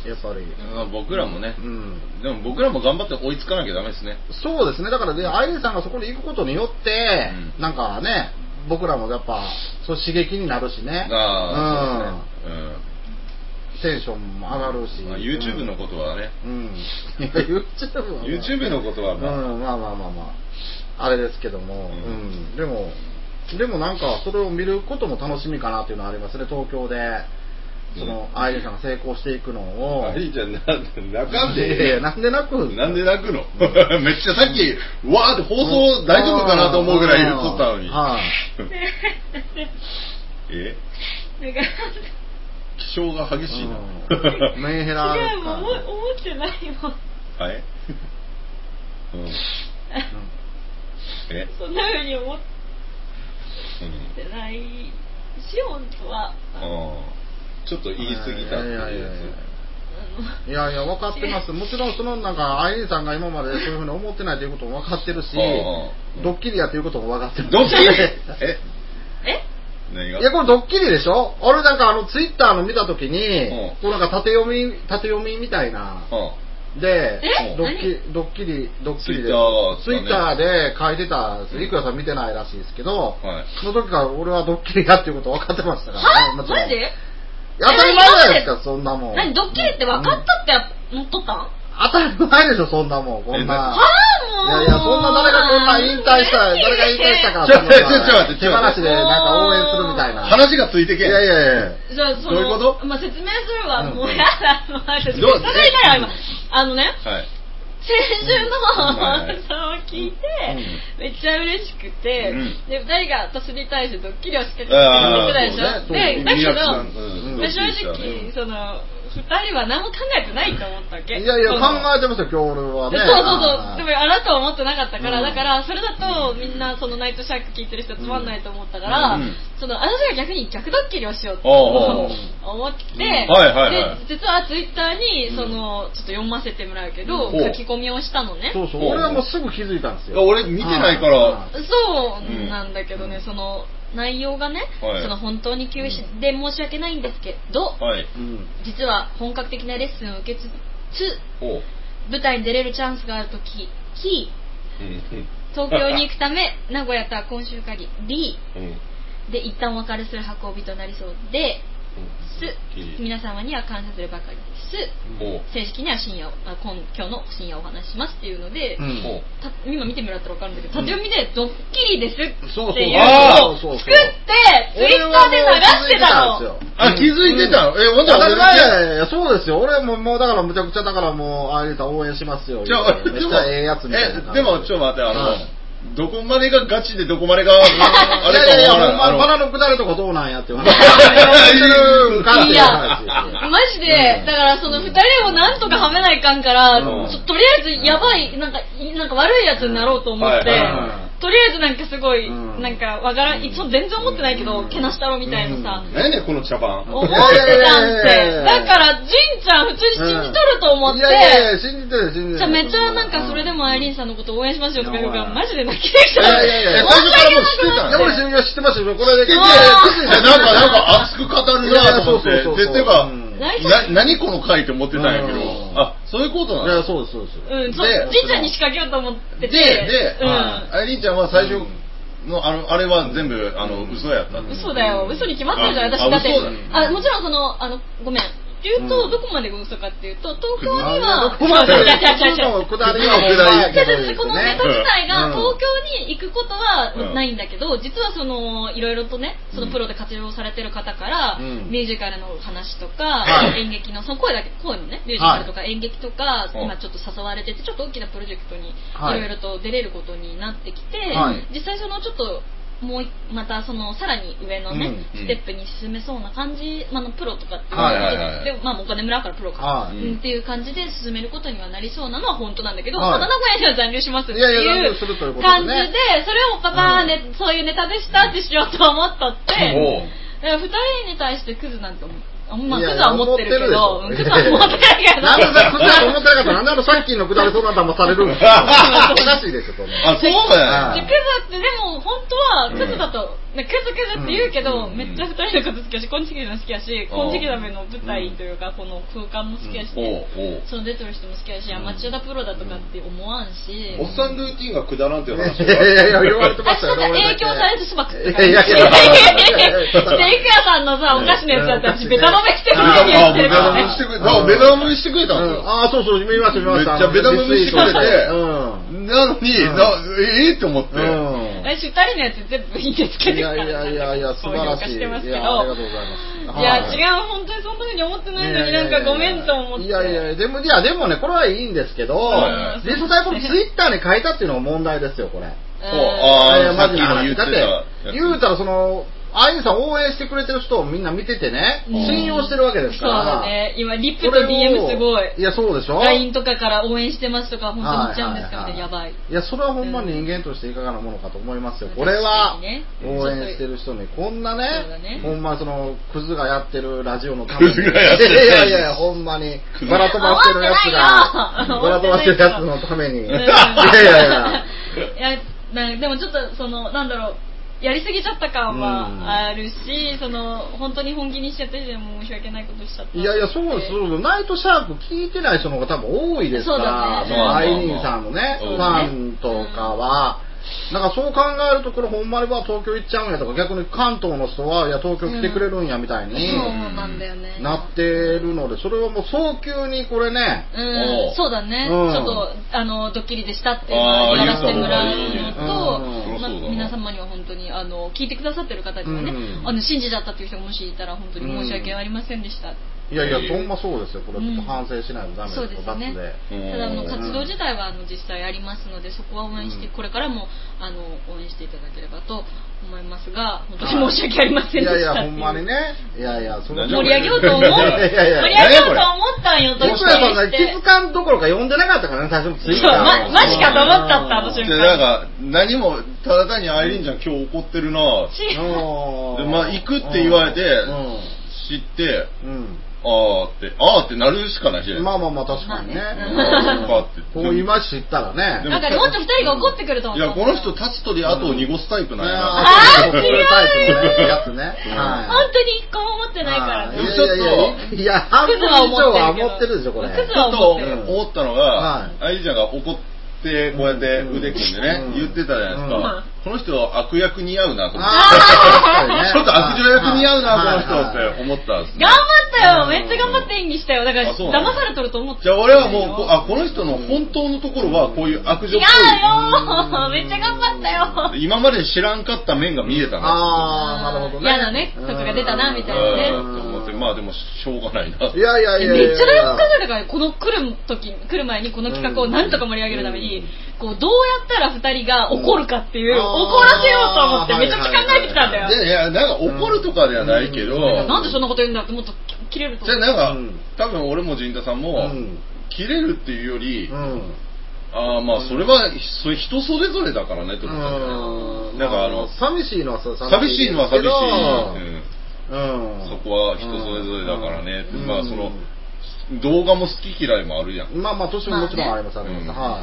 やっぱり僕らもね、うん、でも僕らも頑張って追いつかなきゃダメですね。 そうですね。だからね、アイリーさんがそこに行くことによって、うん、なんかね、僕らもやっぱそう刺激になるしね。ああ、うん、そうですね。うん、テンションも上がるし。 まあ、YouTube のことはね。 うん。いや YouTube は、まあ、 YouTube のことはまあ、うん、まあまあまあまああれですけども、うん、うん、でもでもなんかそれを見ることも楽しみかなっていうのはありますね、東京で。そのアイリーさんが成功していくのを。 アイリーちゃんなんで泣かんで。 いやいや、なんで泣くんなんで泣くのめっちゃさっきわーって放送大丈夫かなと思うぐらい言っとったのに。はい。え？気性が激しいな。 メンヘラですか。違う、思ってないもん。 はい。うん。え？ そんな風に思ってない。シオンとは。 ちょっと言い過ぎたっていうやつ。いやいや、分かってます。もちろんそのなんかアイリーさんが今までそういうふうに思ってないということも分かってるし、ドッキリやということも分かってる。 ドッキリ？え？ え？ 何が？ いや、これドッキリでしょ？俺なんかあのツイッターの見たときに、こうなんか縦読み縦読みみたいな。で、ドッキリ、ドッキリ、ドッキリで、ツイッターで書いてたんですよ。いくらさん見てないらしいですけど、その時から俺はドッキリやっていうこと分かってましたから。 は？マジで？ 当たり前じゃないですか、そんなもん。 何、ドッキリって分かったって乗っとったん？ 当たり前でしょ、そんなもん。こんな。 はぁ、もう。 いやいや、そんな誰がこんな引退したら、誰が引退したから、 ちょっと待って、 手放しでなんか応援するみたいな。 話がついてけん。 いやいやいや。 じゃあ、その、 どういうこと？ まあ、説明するわ。もうやだ。もう説明したい今。あのね。はい。先週の放送を聞いて、めっちゃ嬉しくて、で、ふたりが私に対してドッキリを仕掛けてくれたでしょ。で、だけど、正直、その、ふたりは何も考えてないと思ったわけ。 いやいや、考えてましたよ、今日俺はね。 そうそうそう。でも、あなたは思ってなかったから、だから、それだと、みんな、そのナイトシャーク聞いてる人つまんないと思ったから、その、私が逆に逆ドッキリをしようと思って、で、実はツイッターに、その、ちょっと読ませてもらうけど、書き込みをしたのね。 そうそう。俺はもうすぐ気づいたんですよ。 俺見てないから。 そうなんだけどね、その、内容がね、はい、その本当に急で申し訳ないんですけど、はい、実は本格的なレッスンを受けつつ舞台に出れるチャンスがあるとき東京に行くため名古屋とは今週限りで一旦お別れする運びとなりそうです。皆様には感謝するばかりです。正式には深夜あ今今日の深夜お話しますっていうので、うん、今見てもらったら分かるんだけど、縦読みでドッキリですっていうのを作ってツイッターで流してたの。 あ、気づいてたの？え、 当たり前や。いや、そうですよ。俺ももうだからむちゃくちゃだからもうああいうた応援しますよ。めっちゃええやつみたいな。 でもちょっと待って、あのどこまでがガチでどこまでがあれかいやいやいや、ほんまバラのくだりとかどうなんやって話。 いや、マジで、だからその二人をなんとかはめないかんから、とりあえずやばい、なんか、なんか悪いやつになろうと思って、とりあえずなんかすごい、なんかわからん、いつも全然思ってないけど、けなしたろみたいなさ。 何やねんこの茶番。 思ってたんって。だから、ジンちゃん普通に信じとると思って。いやいや信じてる信じてる。 じゃあめっちゃなんかそれでもアイリーンさんのこと応援しますよとか言うから、マジで泣きできた。 いやいやいや、最初からもう知ってたんで。俺知ってましたよ、これで。いやなんか、なんか熱く語るなと思って。で、てか、な、何この回って思ってたんやけど、あ、そういうことなの？ いや、そうです、そうです。 うん、そう、ジンちゃんに仕掛けようと思ってて。 で、で、アイリーンちゃんは最初、のあのあれは全部あの嘘やった。 嘘だよ、嘘に決まってるじゃん、私だって。あ、もちろんそのあのごめん。 っていうと、どこまでが嘘かっていうと、東京には、どこまで下りは下りやけど、 このネタ自体が東京に行くことはないんだけど、実はそのいろいろとね、そのプロで活用されてる方からミュージカルの話とか、演劇のその声だけ声のねミュージカルとか演劇とか今ちょっと誘われてて、ちょっと大きなプロジェクトにいろいろと出れることになってきて、実際そのちょっともうまたそのさらに上のね、うん、ステップに進めそうな感じ、まあ、のプロとかっていう、はいはいはい、でまあ、お金もらうからプロか、はい、っていう感じで進めることにはなりそうなのは本当なんだけど、はい、まだ名古屋には残留しますっていう感じで、それをパパーね、うん、そういうネタでしたってしようと思ったって、うん、ふたりに対してクズなんて思って。まあ、クズは思ってるけど、クズは思ってないけど。 なんでクズは思ってなかったら、なんであのさっきのくだりそんな騙されるんですかおかしいですよ、 あ、そうだよ。クズってでも、本当は、クズだと、クズクズって言うけど、めっちゃ二人のこと好きやし、こんちきの好きやし、こんちきだめの舞台というか、この空間も好きやし、その出てる人も好きやし、アマチュアだプロだとかって思わんし。 おっさんルーティンがくだらんっていう話いやいや、言われてましたよ。 影響されてしまくって感じ。いやいやいや。ステーキ屋さんのさ、お菓子のやつだったら、私ベタ飲めしてるのに。 あ、ベタ飲みしてくれた。ベタ飲みしてくれたんですよ。 あ、そうそう、見ました見ました。 めっちゃベタ飲みしてくれて、なのに、ええって思って。 私二人のやつ全部いいですけど。いやいやいやいや、素晴らしい。いや、ありがとうございます。 いや、違う、本当にそんな風に思ってないのになんかごめんと思って。 いやいや、でも、いや、でもね、これはいいんですけど、実際このツイッターに書いたっていうのが問題ですよ、これ。 そう、ああ、 マジな話。だって、言うたらその、アインさん応援してくれてる人をみんな見ててね、信用してるわけですから。 そうだね。今、リップと ディーエム すごい。 いや、そうでしょライン とかから応援してますとか、本当に言っちゃうんですかみたいな、やばい。 いや、それはほんまに人間としていかがなものかと思いますよ。これは、応援してる人に、こんなね、ほんまその、クズがやってるラジオのために。いやいやいや、ほんまに、バラ飛ばしてるやつが、バラ飛ばしてるやつのために。いやいやいや。 いや、でもちょっと、その、なんだろう。やりすぎちゃった感はあるし、うん、その本当に本気にしちゃってでも申し訳ないことしちゃった。 いやいや、そうです。ナイトシャーク聞いてない人の方が多分多いですから、そのアイリーンさんのね、ファンとかは。なんかそう考えるとこれほんまには東京行っちゃうんやとか、逆に関東の人はいや東京来てくれるんやみたいになってるので、それはもう早急にこれね、 うん、そうだね、うん、ちょっとあのドッキリでしたっていうのをやらせてもらうのと、うんま、皆様には本当にあの聞いてくださってる方にはね、うん、あの信じちゃったっていう人がもしいたら本当に申し訳ありませんでした。 いやいや、ほんまそうですよ。これちょっと反省しないとダメですよ、 うん、そうですね。ただあの活動自体はあの実際ありますので、そこは応援して、うん、これからもあの応援していただければと思いますが、本当に申し訳ありませんでした。 いやいや、ほんまにね。いやいや、 それ盛り上げようと思う。盛り上げようと思ったんよ、 どっちかさんが気づかんどころか読んでなかったからね、最初のツイッター。 そう、ま、マジかと思っちゃった、あの瞬間。 なんか、何も、ただ単にアイリーンちゃん今日怒ってるなぁ。で、まあ、行くって言われて、知って、うんあーって、あーってなるしかないじゃない。 まあまあまあ確かにね。こう今知ったらね。 なんかもっと二人が怒ってくると思った。 いや、この人立つ鳥後を濁すタイプなんやな。 あー、違うタイプのやつね。 本当に一個も思ってないからね。 ちょっと、いや、半分以上は思ってるでしょ、これ。 ちょっと思ったのが、アイリちゃんが怒って、でこうやって腕組んでね、言ってたじゃないですか。この人悪役似合うなと思って。ちょっと悪女役似合うな、この人って思ったんです。 頑張ったよ、めっちゃ頑張って演技したよ。だから騙されとると思って。 じゃあ俺はもう、あ、この人の本当のところはこういう悪女っぽい。違うよ、めっちゃ頑張ったよ。 今まで知らんかった面が見えたな。 ああ、なるほどね。 嫌なね、とかが出たな、みたいなね。 まあでもしょうがないな。 いやいやいや。 めっちゃ大学考えたから、この来る時、来る前にこの企画をなんとか盛り上げるために、こうどうやったらふたりが怒るかっていう、怒らせようと思ってめちゃくちゃ考えてきたんだよ。 いや、なんか怒るとかではないけど、 なんでそんなこと言うんだってもっと切れると思う。 じゃあなんか、多分俺も陣太さんも、切れるっていうより、ああまあそれはそれ人それぞれだからねってことだよね。なんかあの寂しいのは寂しいのは寂しい。うん、そこは人それぞれだからね、うん、まあその動画も好き嫌いもあるやん。 まあまあ年ももちろんありますあります。はい。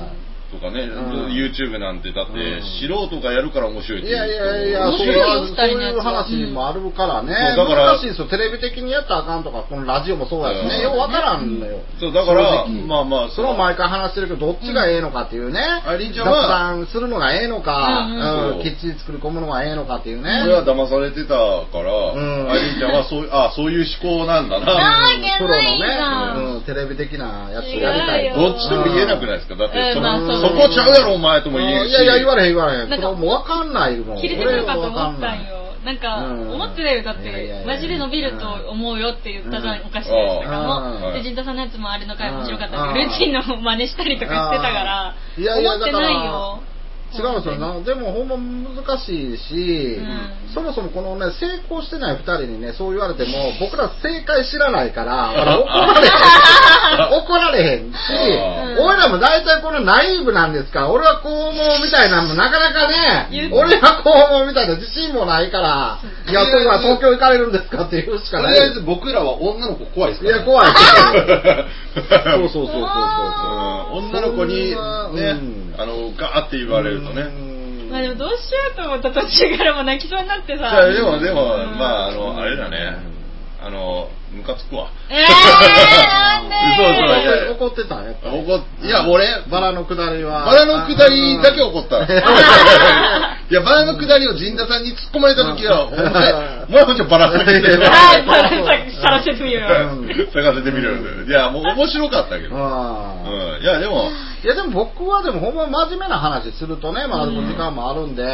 とかね、YouTube なんてだって素人がやるから面白いっていう。 いやいやいや、そういう話もあるからね。だから難しいですよ。テレビ的にやったらあかんとか、このラジオもそうやしね。ようわからんのよ。 そうだからまあまあそれを毎回話してるけどどっちがええのかっていうね。アリンちゃんは雑談するのがええのか、きっちり作り込むのがええのかっていうね。 俺は騙されてたから、アリンちゃんはそうあそういう思考なんだな。 プロのね、テレビ的なやつやりたい。 どっちとも言えなくないですか。だってそこちゃうやろお前とも言えんし。 いやいや言われへん言われへん。なんかもうわかんないもん。 切れてくるかと思ったんよ。なんか思ってたよ。だってマジで伸びると思うよって言ったじゃん、お菓子のやつとかも。で陣田さんのやつもあれの回面白かったけどルーティンの真似したりとかしてたから思ってないよ。 違うんですよな。でもほんま難しいし、うん、そもそもこのね成功してないふたりにねそう言われても僕ら正解知らないから怒られへん怒られへんし、うん、俺らも大体このナイーブなんですから俺はこう思うみたいなのもなかなかね俺はこう思うみたいな自信もないからいやそうは東京行かれるんですかって言うしかない。 とりあえず僕らは女の子怖いですから、 ね、いや怖いそうそうそうそうそう、うん、 女の子にね、うん、あのガーって言われるとね、 まあでもどうしようと思った途中からも泣きそうになってさ。 でもでもまああのあれだね、あのムカつくわ。 えー、なんで嘘嘘怒ってたんやっぱり。 怒いや俺バラのくだりはバラのくだりだけ怒った。いやバラのくだりを陣田さんに突っ込まれた時はお前お前ほんとバラ探してる。 はいバラ探せてみる。 探せてみる。いやもう面白かったけど。うんいやでも。 いやでも僕はでもほんま真面目な話するとねまだ時間もあるんで、うん、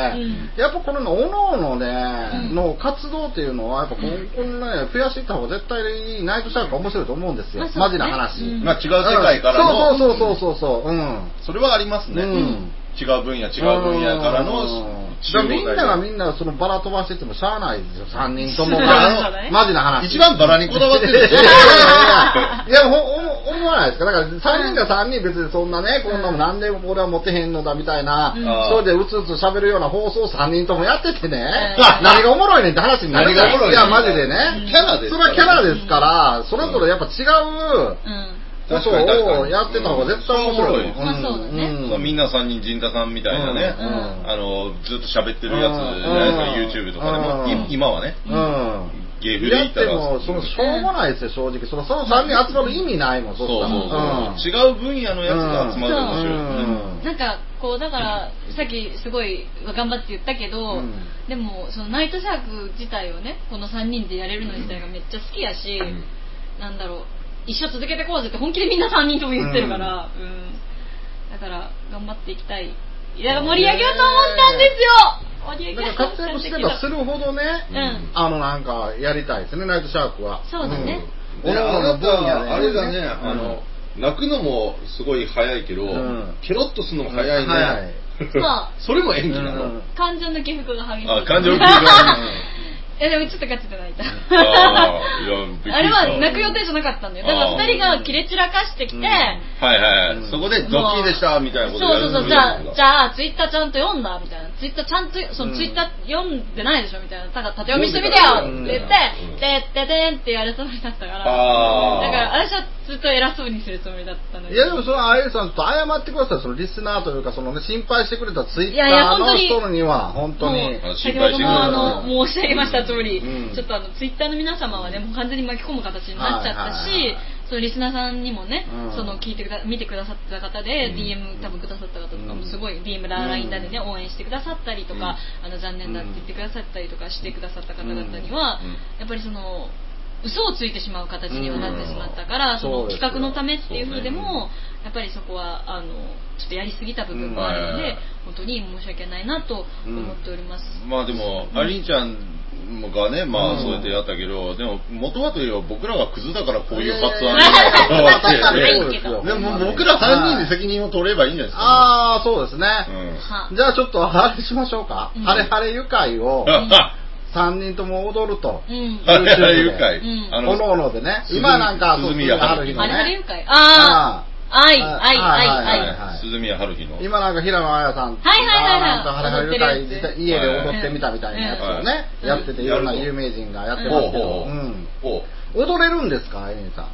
やっぱこのおのおのね、うん、の活動っていうのはやっぱこのね増やしていった方が絶対ナイトシャーク面白いと思うんですよ、まあ、マジな話、 うん、まあ違う世界からのそうそうそうそうそう、うん、 それはありますね、うん、違う分野違う分野からのみんながみんなそのバラ飛ばしててもしゃあないですよさんにんともがマジな話一番バラにこだわってる。いやいやいや思わないですか。だからさんにんがさんにん別にそんなねこんなもなんで俺は持ってへんのだみたいなそれでうつうつ喋るような放送をさんにんともやっててね何がおもろいねんって話になるじゃない。いやマジでねキャラですそれはキャラですからそれぞれやっぱ違うことをやってた方が絶対面白い。 まあそうだね。 みんなさんにん陣田さんみたいなね、あのずっと喋ってるやつじゃないですか YouTube とかでも今はね。 芸風で言ったらもそのしょうもないですよ正直そのそのさんにん集まる意味ないもん。 そうそうそう違う分野のやつが集まる面白い。 なんかこうだからさっきすごい頑張って言ったけどでもそのナイトシャーク自体をねこのさんにんでやれるの自体がめっちゃ好きやしなんだろう一生続けてこうぜって本気でみんなさんにんとも言ってるから、うんうん、だから頑張っていきたい。いや盛り上げようと思ったんですよ。盛り上げようと思ったんですけど。 活躍してばするほどね、うん、あのなんかやりたいですねナイトシャークは。 そうだね。 うん、であなたあれだね、あの泣くのもすごい早いけど、うん、ケロッとするのも早いね。早いそれも演技なの。うん、 感情の起伏が激しい。 あ感情の起伏が。 えでもちょっとガチで泣いた。あ, あれは泣く予定じゃなかったんだよ。だからふたりがキレ散らかしてきて、うん、 はいはい、うん、そこでドッキリでしたみたいなことをやる。そうそうそうじゃあじゃあツイッターちゃんと読んだみたいなツイッターちゃんとそのツイッター読んでないでしょみたいなだから縦読みしてみてよって言って「でってでん」ってやるつもりだったからだから私はずっと偉そうにするつもりだったので。 いやでもそれはあゆさんと謝ってください。そのリスナーというかそのね心配してくれたツイッターの人には本当に先ほどもあの申し上げました通り、うん、ちょっとあのツイッターの皆様はねもう完全に巻き込む形になっちゃったし、はいはいはい、そのリスナーさんにもね、うん、その聞いてくだ見てくださった方で、うん、ディーエム 多分くださった方とかもすごい、うん、ディーエム ラ ライン だでね応援してくださったりとか、うん、あの残念だって言ってくださったりとかしてくださった方々には、うん、やっぱりその嘘をついてしまう形にはなってしまったから、うん、その企画のためっていう風でも、ね、やっぱりそこはあのちょっとやりすぎた部分もあるので、うん、本当に申し訳ないなと思っております。 うん、まあでも、うん、アリンちゃんがね、まあそうやってやったけど、うん、でも元はといえば僕らがクズだからこういう発案になってでも僕らさんにんで責任を取ればいいんじゃないですか、ね。 ああそうですね、うん。じゃあちょっとあれしましょうか。うん、晴れ晴れ愉快を。さんにんとも踊ると。 うん。あれあれ愉快。 おのおのでね。今なんか、 鈴宮春日のね。あれあれ愉快。ああ。あい、あい、あい、鈴宮春日の。 今なんか平野綾さん。 はいはいはいはい。 なんか晴れ晴れ愉快で家で踊ってみたみたいなやつをね。やってていろんな有名人がやってますけど。うん。踊れるんですか、エミさん。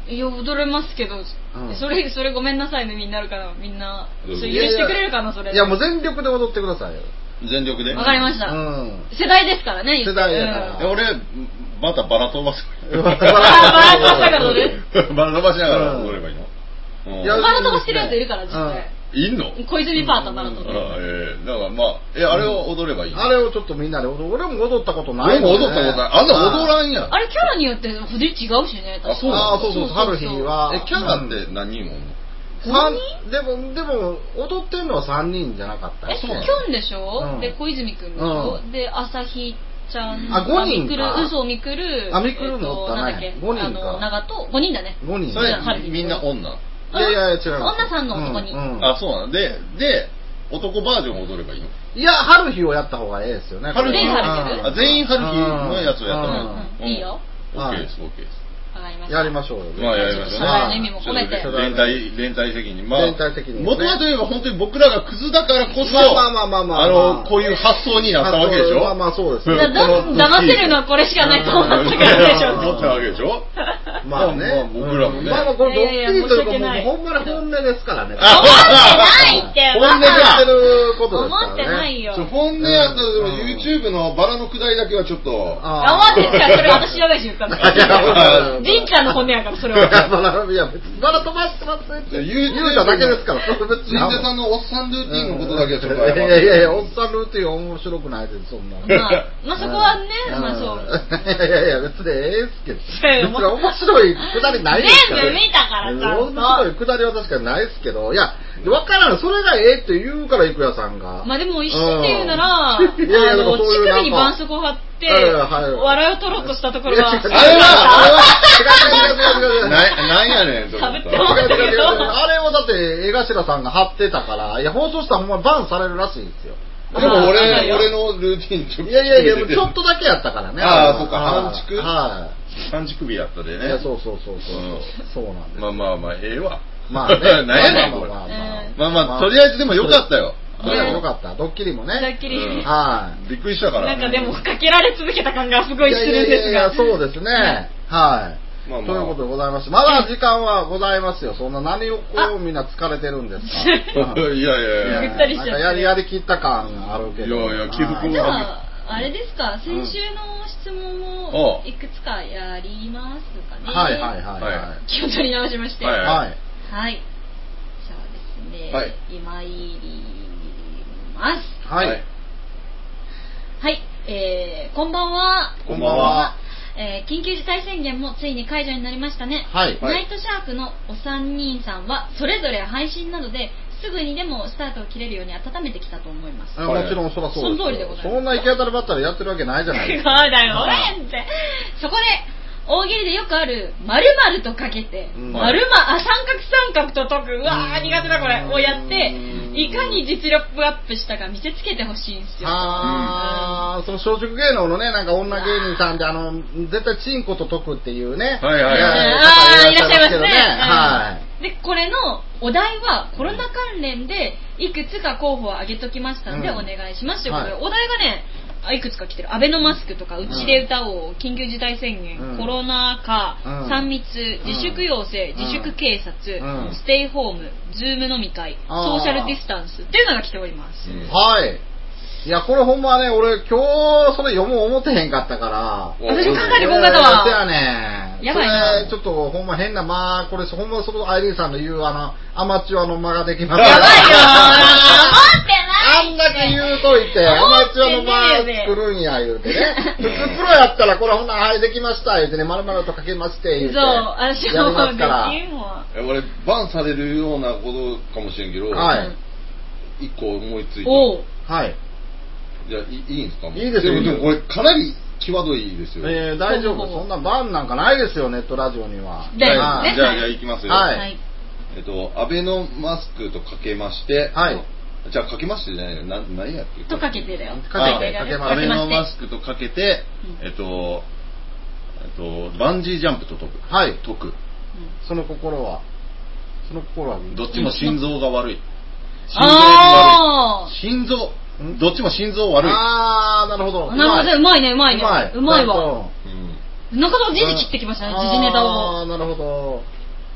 いや踊れますけど、うん、それそれごめんなさいねになるからみんなそれ許してくれるかなそれ。 いやもう全力で踊ってくださいよ。 全力で。 わかりました。うん、世代ですからね。 世代だから。 うん、俺またバラ飛ばす。 バラ飛ばしながら踊る。 バラ飛ばしながら踊ればいいの。 うん、バラ飛ばしてるやついるから実際。 いんの？ 小泉パートバラ飛ば。 ええ、だからまあえあれを踊ればいい。 あれをちょっとみんなで踊る。俺も踊ったことない。 俺も踊ったことない。あんな踊らんやん。 あれキャラによって振り違うしね。 あそうあそうそう春日は。 えキャラって何人も？ 三でもでも踊ってんのは三人じゃなかった。 えキョンでしょ。で小泉くんでしょ。で朝日ちゃん。 あ五人か。 嘘みくる。 あみくるもおったね。五人か。 長と五人だね。 五人。 それみんな女。 いやいや違う。 女さんの男に。 あそうなんでで男バージョンを踊ればいいの？ いや春日をやった方がええですよね。 春日。 あ全員春日のやつをやったの。いいよ。 オッケーですオッケーです。 やりましょうよ。 まあやりましょうね。 謝罪の意味も込めて。 連帯連帯責任。まあ連帯責任。 元はといえば本当に僕らがクズだからこそ、 まあまあまあまああのこういう発想になったわけでしょ。 まあまあそうですね。 騙せるのはこれしかないと思ったからでしょ。 思ったわけでしょ。 まあね。 僕らもね。 まあまあこれドッキリというかもうほんまに本音ですからね。 思ってないって。 本音でやってることですからね。 思ってないよ。 本音やったら YouTube のバラのくだりだけはちょっと。 思ってるからそれ私やばいし言ったんだ。じんちゃんの本音やからそれは。 いや別にバラ飛ばしてますって言うただけですから。 それ別に。新手さんのおっさんルーティンのことだけはちょっと。 いやいやいやおっさんルーティン面白くないですそんな。 まあそこはねまあそう。 いやいやいや別にええっすけど。別に面白いくだりないですから。 全部見たからさ。 面白いくだりは確かにないですけどいや。わからんそれがええって言うから郁也さんがまあでも一緒って言うならあの乳首に絆創膏貼って笑いを取ろうとしたところはあれはなんやねんと思ったあれをだって江頭さんが貼ってたからいや放送したらほんまバンされるらしいですよでも俺俺のルーティンちょっといやいやいやちょっとだけやったからねああそうか半畜はい半乳首やったでねいやそうそうそうそうそうなんですまあまあまあええわまあね、 何やねんこれ。まあまあとりあえずでもよかったよ。 いやよかった。ドッキリもね。 ドッキリ。 はい。 びっくりしたから。 なんかでもかけられ続けた感がすごいするんですが。 そうですね。はい。ということでございまして、まだ時間はございますよ。そんな何をこうみんな疲れてるんですか。 いやいやいや。 ぐったりしちゃって。 やりやりきった感あるけど。 いやいや起伏じゃああれですか先週の質問をいくつかやりますかね。 はいはいはい。 気を取り直しまして。 はい。 はい。ね、はい、今いります。 はい。 はい、えー、こんばんは。 こんばんは。 えー、緊急事態宣言もついに解除になりましたね。 はい。 ナイトシャークのお三人さんはそれぞれ配信などですぐにでもスタートを切れるように温めてきたと思います。 もちろんそらそうです。 その通りでございます。 そんな行き当たりばったりやってるわけないじゃないですか。 そうだよ、俺って。そこで。大喜利でよくある〇〇とかけて、うん、〇〇あ三角三角と解くうわー苦手だこれをやっていかに実力アップしたか見せつけてほしいんですよ。 ああ、うん、その松竹芸能のねなんか女芸人さんであの絶対チンコと解くっていうね。 はいはいはい。 ああいらっしゃいますね。 はい。 でこれのお題はコロナ関連でいくつか候補を挙げときましたんで、うん、お願いしますということで、はい、お題がね。いくつか来てるアベノマスクとかうちで歌おう緊急事態宣言、うん、コロナ禍、うん、さん密自粛要請、うん、自粛警察、うん、ステイホームズーム飲み会ソーシャルディスタンスっていうのが来ております、うん、 はいいやこれほんまね俺今日それ読もう思ってへんかったから私も考えてこんかったわそうやねやばいなちょっとほんま変なまあこれほんまそのアイリーンさんの言うあのアマチュアの間ができますやばいよ思ってないあんだけ言うといてアマチュアの間作るんや言うてね普通プロやったらこれほんなはいできました言うてね丸々とかけまして言うてそう私もできんもん俺バンされるようなことかもしれんけどはい一個思いついたおはいいやいいんですかいいですよでもこれかなり際どいですよえー、大丈夫そんなバンなんかないですよネットラジオにはじゃあ、ね、じゃあじゃあいきますよはい、 えっとアベノマスクとかけましてはいじゃあかけましてじゃないのな何やっけとかけてだよかけてかけましてアベノマスクとかけて、うん、えっとえっとバンジージャンプと解くはい解く、うん、 その心はその心はどっちも心臓が悪い心臓が悪い心臓どっちも心臓悪いあーなるほどなるほどうまいねうまいねうまいわうん、中田人事切ってきましたね時事ネタをあーなるほど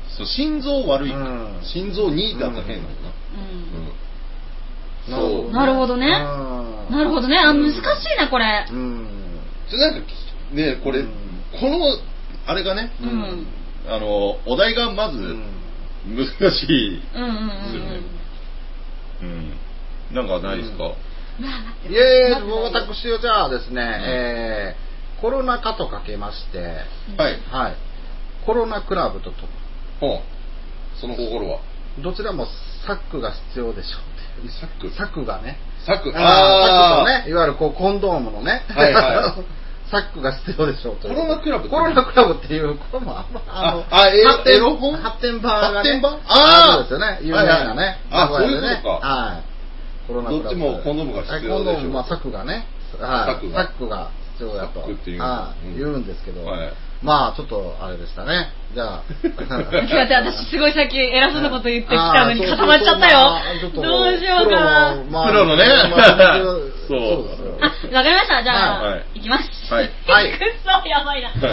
そう心臓悪い、うん、心臓にだったら変なのな、 うんうん、そうなるほどね、なるほどね、あ難しいなこれ、うん、 なんかねこれ、うん、このあれがね、うん、あのお題がまず難しいですよね。うん。なんかないですか？ うん、いえいえ、私はじゃあですね、うん、えー、コロナ禍とかけまして、はいはい、コロナクラブとと、 ほう、その心はどちらも策が必要でしょうって。 策？ 策がね。 策。 ああ、策とね、いわゆるこうコンドームのね。はいはい。サックが必要でしょうという。 コロナクラブコロナクラブっていう、これもあんま、あの、 あ、エロ本発展場がね。 発展場ああ、そうですよね。有名なね。 あ、そういうことか。 はい。コロナクラブ。 どっちもコンドームが必要でしょう。コンドーム、 まあ、サックがね。はい。サックが必要だと。 サックっていう。 言うんですけど。まあ、ちょっと、あれでしたね。じゃあ。 待って、私すごいさっき偉そうなこと言ってきたのに固まっちゃったよ。どうしようかな。 プロのね。 そう。あ、わかりました。じゃあ、いきます。はい。はい。くっそ、やばいな。いきます。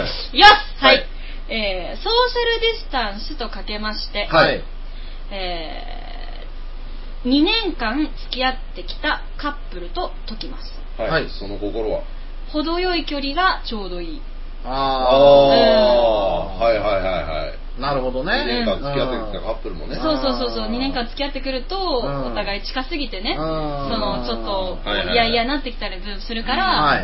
はい。えー、ソーシャルディスタンスとかけまして、はい。えー、にねんかん付き合ってきたカップルと解きます。 はい。その心は程よい距離がちょうどいい。 ああ、はいはいはいはい。 なるほどね。 にねんかん付き合ってきたカップルもね。 そうそうそうそう。にねんかん付き合ってくるとお互い近すぎてね、そのちょっといやいやなってきたりするから、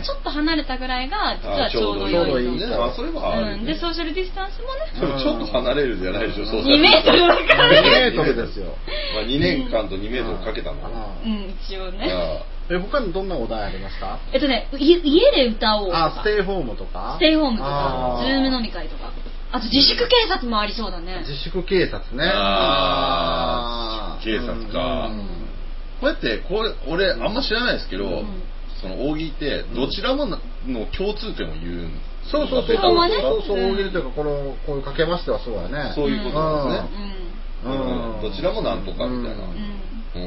ちょっと離れたぐらいが実はちょうど良い。 あ、それはある。 でソーシャルディスタンスもね。 でもちょっと離れるじゃないでしょ。そうにメートルだからね。 にメートルですよ。 まあにねんかんとにメートルかけたの。 うん、一応ね。 え、他にどんなお題ありますか？ えっとね、家で歌おうとか。 あ、ステイホームとか？ ステイホームとか、ズーム飲み会とか。あと自粛警察もありそうだね。 自粛警察ね。 ああ、警察か。こうやって、これ、俺、あんま知らないですけど、その大喜利って、どちらもの共通点を言うんですそうそうそう。そうそう、大喜利というか、この、こういうかけましてはそうだね。 そういうことなんですね。うん。どちらもなんとかみたいな。うん、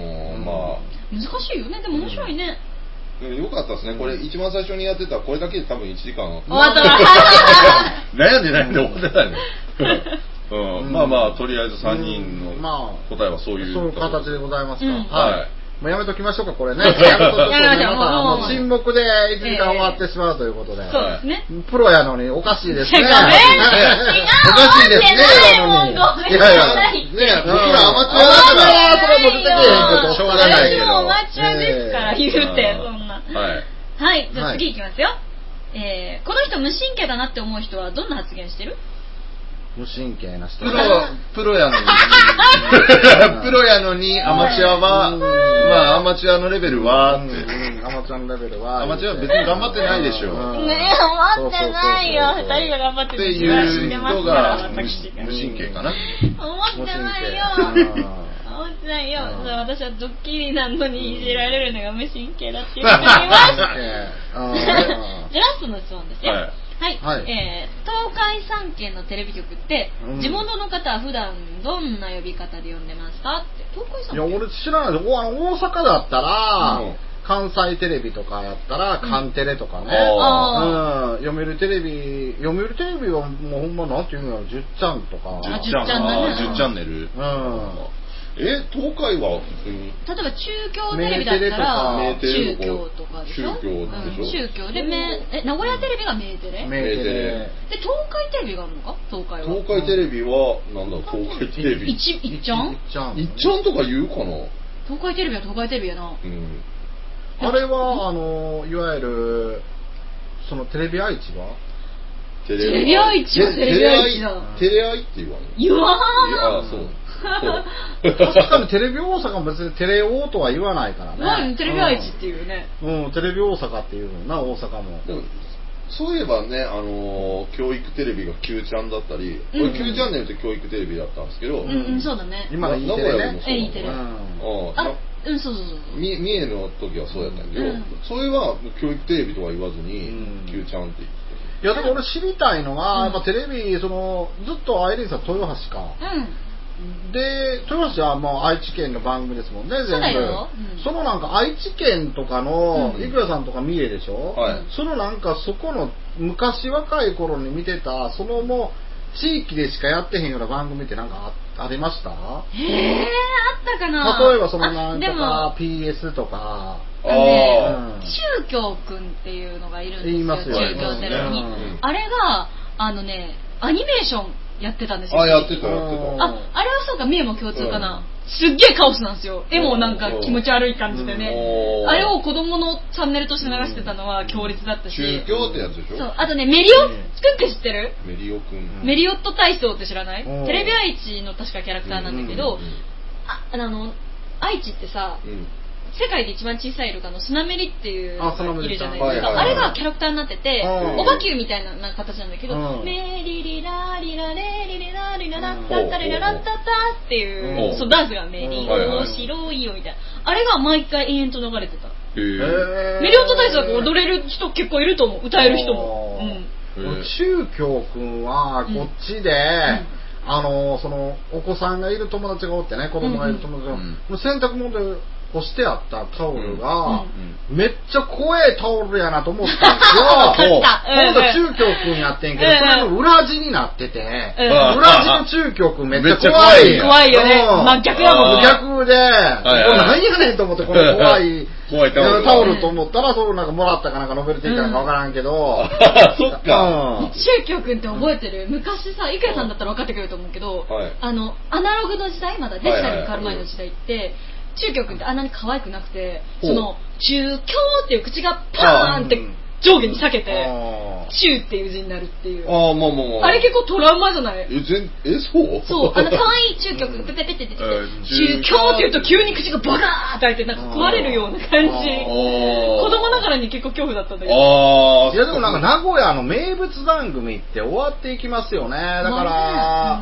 まあ。 難しいよね。でも面白いね。 よかったですね。これ一番最初にやってたこれだけで多分いちじかん。 終わった。 悩んで悩んで終わってたね。うん、まあまあとりあえずさんにんの答えはそういう、 そういう形でございますか。はい。もうやめときましょうかこれね。やめときましょう。もう沈黙でいちじかん終わってしまうということで。 そうですね。 プロやのにおかしいですね。 おかしいですね。いやいや、ね、僕らアマチュアだから、それも出てけへんことしょうがないけど。 アマチュアですから言うてそんな。はい。はい、じゃあ次いきますよ。えー、この人無神経だなって思う人はどんな発言してる？ 無神経な人。 プロ、プロやのに。プロやのに、アマチュアは、まあ、アマチュアのレベルは、って。 アマチュアのレベルは。 アマチュアは別に頑張ってないでしょ。 ねえ、頑張ってないよ。二人が頑張ってる。 っていう人が無神経かな。 思ってないよ。思ってないよ。私はドッキリなのにいじられるのが無神経だっていうことになります。じゃあラストの質問ですよ。はい、はい、えー、東海三県のテレビ局って、うん、地元の方は普段どんな呼び方で呼んでますかって。東海三県。 いや俺知らないです。大阪だったら、うん、関西テレビとかやったら、カンテレとかね、うんうん、読売テレビ読売テレビはもうほんまなんていうのやろ、じゅっちゃんとかじゅっチャンネル、うん、え、東海は普通に例えば中京テレビだったら中京とかでしょ。中京でしょ、うん、中京でえ名古屋テレビがメーテレ、 メーテレで東海テレビがあるのか。東海は東海テレビはなんだ東海テレビいちいっちゃんいっちゃんとか言うかな。 東海テレビは東海テレビやな、うん、 あれはあのいわゆるそのテレビ愛知はテレビ愛知はテレビ愛知だ。 テレ愛って言わん言わん。あ、そう。 確かにテレビ大阪も別にテレオとは言わないからね。 うん、テレビ愛知っていうね。 うん、テレビ大阪っていうのな、大阪も。 でもそういえばね、あのー、教育テレビが Q ちゃんだったり、うん、これ Q チャンネルって教育テレビだったんですけど、 うん、うん、そうだね。 今の E テレね。 え、E テレ。うん、あ、うん、そうそうそう。 三重の時はそうやったんだけど、うん、それは教育テレビとは言わずに、うん、Q ちゃんって言って。 いやでも俺知りたいのは、うん、やっぱテレビそのずっとアイリーンさん豊橋か、うん、で豊橋はもう愛知県の番組ですもんね全部。そうだよ、うん、そのなんか愛知県とかのいくらさんとか三重でしょ、はい、そのなんかそこの昔若い頃に見てたそのもう地域でしかやってへんような番組ってなんか あ, ありました？ へえ、あったかな。 例えばそのなんとか ピーエス とか。 あね、うん、中京くんっていうのがいるんですよ。 言いますよ、 中京テレビに、うん。あれがあのね、アニメーションやってたんですよ。 あ、やってたやってた。 あ、あれはそうか、三重も共通かな。うん、すっげえカオスなんですよ。絵もなんか気持ち悪い感じでね。あれを子供のチャンネルとして流してたのは強烈だったし。 中京ってやつでしょ。 そう。あとね、メリオくんって知ってる？ メリオくん。 メリオット体操って知らない？テレビ愛知の確かキャラクターなんだけど、あ、あの愛知ってさ。うん世界で一番小さいイルカのスナメリっていうのがいるじゃないですか。 あ, あれがキャラクターになってて、オバキューみたいな形なんだけど、メリリラリラレリリラリララッタッタリララッタッタっていうそうダンスがメリオ白いよみたいな、あれが毎回延々と流れてた。メリオット体操が踊れる人結構いると思う、歌える人も。 中京くんはこっちで、あのそのお子さんがいる友達がおってね、子供がいる友達が、うん、洗濯物で干してあったタオルが、うん、めっちゃ怖いタオルやなと思ったんですよ。そう。ほんと中京くんやってんけど、それの裏地になってて、裏地の中京くんめっちゃ怖い。 怖いよね。真逆やもんね。 逆で、何やねんと思って、この怖い怖いタオル。 タオルと思ったら、それなんかもらったかなんかノベルティーかなんかわからんけど。 そっか。 中京くんって覚えてる？昔さ、いくやさんだったら分かってくれると思うけど、あの、アナログの時代、まだデジタルに変わる前の時代って、中京くんってあんなに可愛くなくて、その中京っていう口がパーンって上下に裂けて中っていう字になるっていう。 ああ、まあまあまあ。 あれ結構トラウマじゃない？ え、全えそうそう、あの可愛い中京くんペペペペペペペ中京って言うと急に口がバカーって開いてなんか壊れるような感じ。子供ながらに結構恐怖だったんだけど。 ああ、いやでもなんか名古屋の名物番組って終わっていきますよね。だから、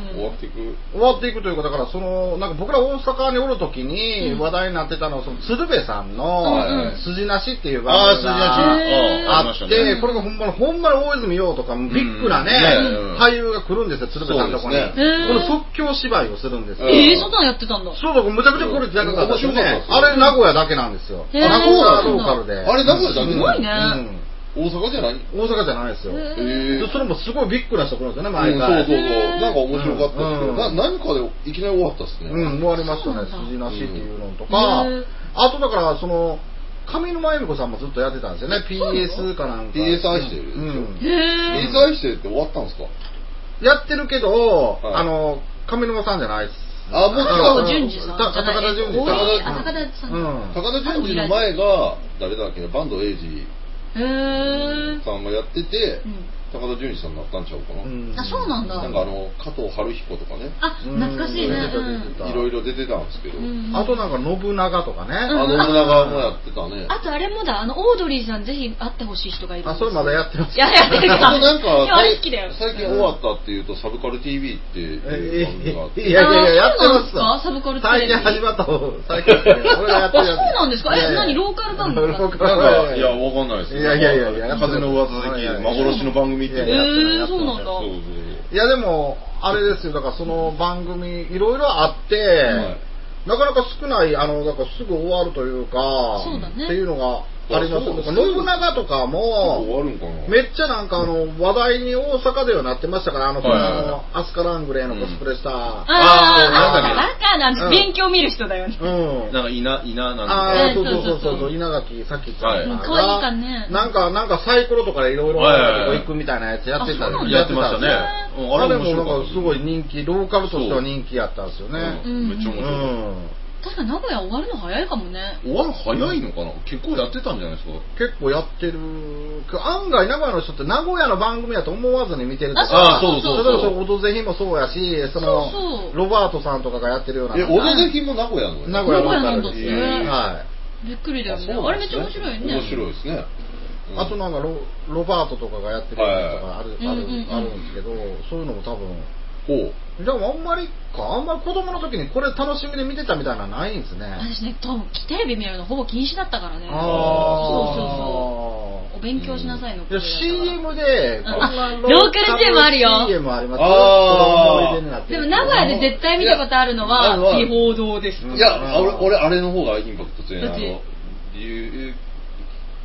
終わっていく終わっていくというか、だからそのなんか僕ら大阪におるときに話題になってたのはその鶴瓶さんの筋なしっていう番組があって、これがほんまのほんまの大泉洋とかビッグなね俳優が来るんですよ、鶴瓶さんのとこに。この即興芝居をするんですよ。 ええ、そんなのやってたんだ。 そうだ、むちゃくちゃこれ高かったですね。あれ名古屋だけなんですよ。名古屋ローカルで。 あれ名古屋だけ？ すごいね。 大阪じゃない？ 大阪じゃないですよ。それもすごいビッグな人来るんですよね、毎回。そうそうそう。なんか面白かったですけど、何かでいきなり終わったっすね。 うん、終わりましたね。筋なしっていうのとか、あとだからその上沼恵美子さんもずっとやってたんですよね。ピーエス かなんか。 ピーエス 愛してる。うん。ピーエス 愛してるって終わったんですか？ やってるけど、あの上沼さんじゃないです。 あ、もう高田純次さん。 高田純次さん。 高田さん。 高田純次の前が誰だっけ、坂東英二さんがやってて。高田純次さんになったんちゃうかな。 あ、そうなんだ。 なんかあの加藤晴彦とかね。 あ、懐かしいね。 いろいろ出てたんですけど。 あとなんか信長とかね。 あ、信長もやってたね。 あとあれもだ、あのオードリーさんぜひ会ってほしい人がいる。 あ、それまだやってます。 ややってるか。 あとなんか最近終わったっていうとサブカル ティーブイ っていう番組があって。 いやいやいや、やってますか？サブカルテレビ。最近始まった方、最近俺がやってるやつ。 そうなんですか？え、何ローカル番組？ なんかいやわかんないですよ。 いやいやいやいや、 風の噂的幻の番組っていう。 そうなんだ。 いやでもあれですよ、だからその番組いろいろあって、うん、なかなか少ないあのだからすぐ終わるというか、 そうだね、 っていうのがあります。信長とかもめっちゃなんかあの話題に大阪ではなってましたから、あの、はい、アスカラングレーのコスプレした、うん、 ああなんかなん勉強見る人だよね。 うん、なんか稲稲なんで。 ああそうそうそうそう、稲垣さきちゃんが可愛いかね。 なんかなんかサイコロとかでいろいろ行くみたいなやつやってた。 やってましたね。 あれもなんかすごい人気、ローカルとしては人気やったんですよね。 めっちゃ面白い。 確かに名古屋終わるの早いかもね。 終わる早いのかな。結構やってたんじゃないですか。 結構やってる。案外名古屋の人って名古屋の番組やと思わずに見てるとか。 ああ、そうそうそう。 例えばオドぜひもそうやし、そのロバートさんとかがやってるような。 え、オドぜひも名古屋の？ 名古屋なんですね。はい。 びっくりだよね。あれめっちゃ面白いよね。 面白いですね。 あとなんかロロバートとかがやってるやつとかあるあるあるんですけど、そういうのも多分。ほう。でもあんまりか、あんまり子供の時にこれ楽しみで見てたみたいなのはないんですね。 私ね、テレビ見るのほぼ禁止だったからね。 ああ、 そうそうそう。お勉強しなさいの。 いや シーエム で、 ローカルチェーンもあるよ。 シーエム あります。 ああ。でも名古屋で絶対見たことあるのは美報堂です。 いや、俺俺あれの方がインパクト強いな。あの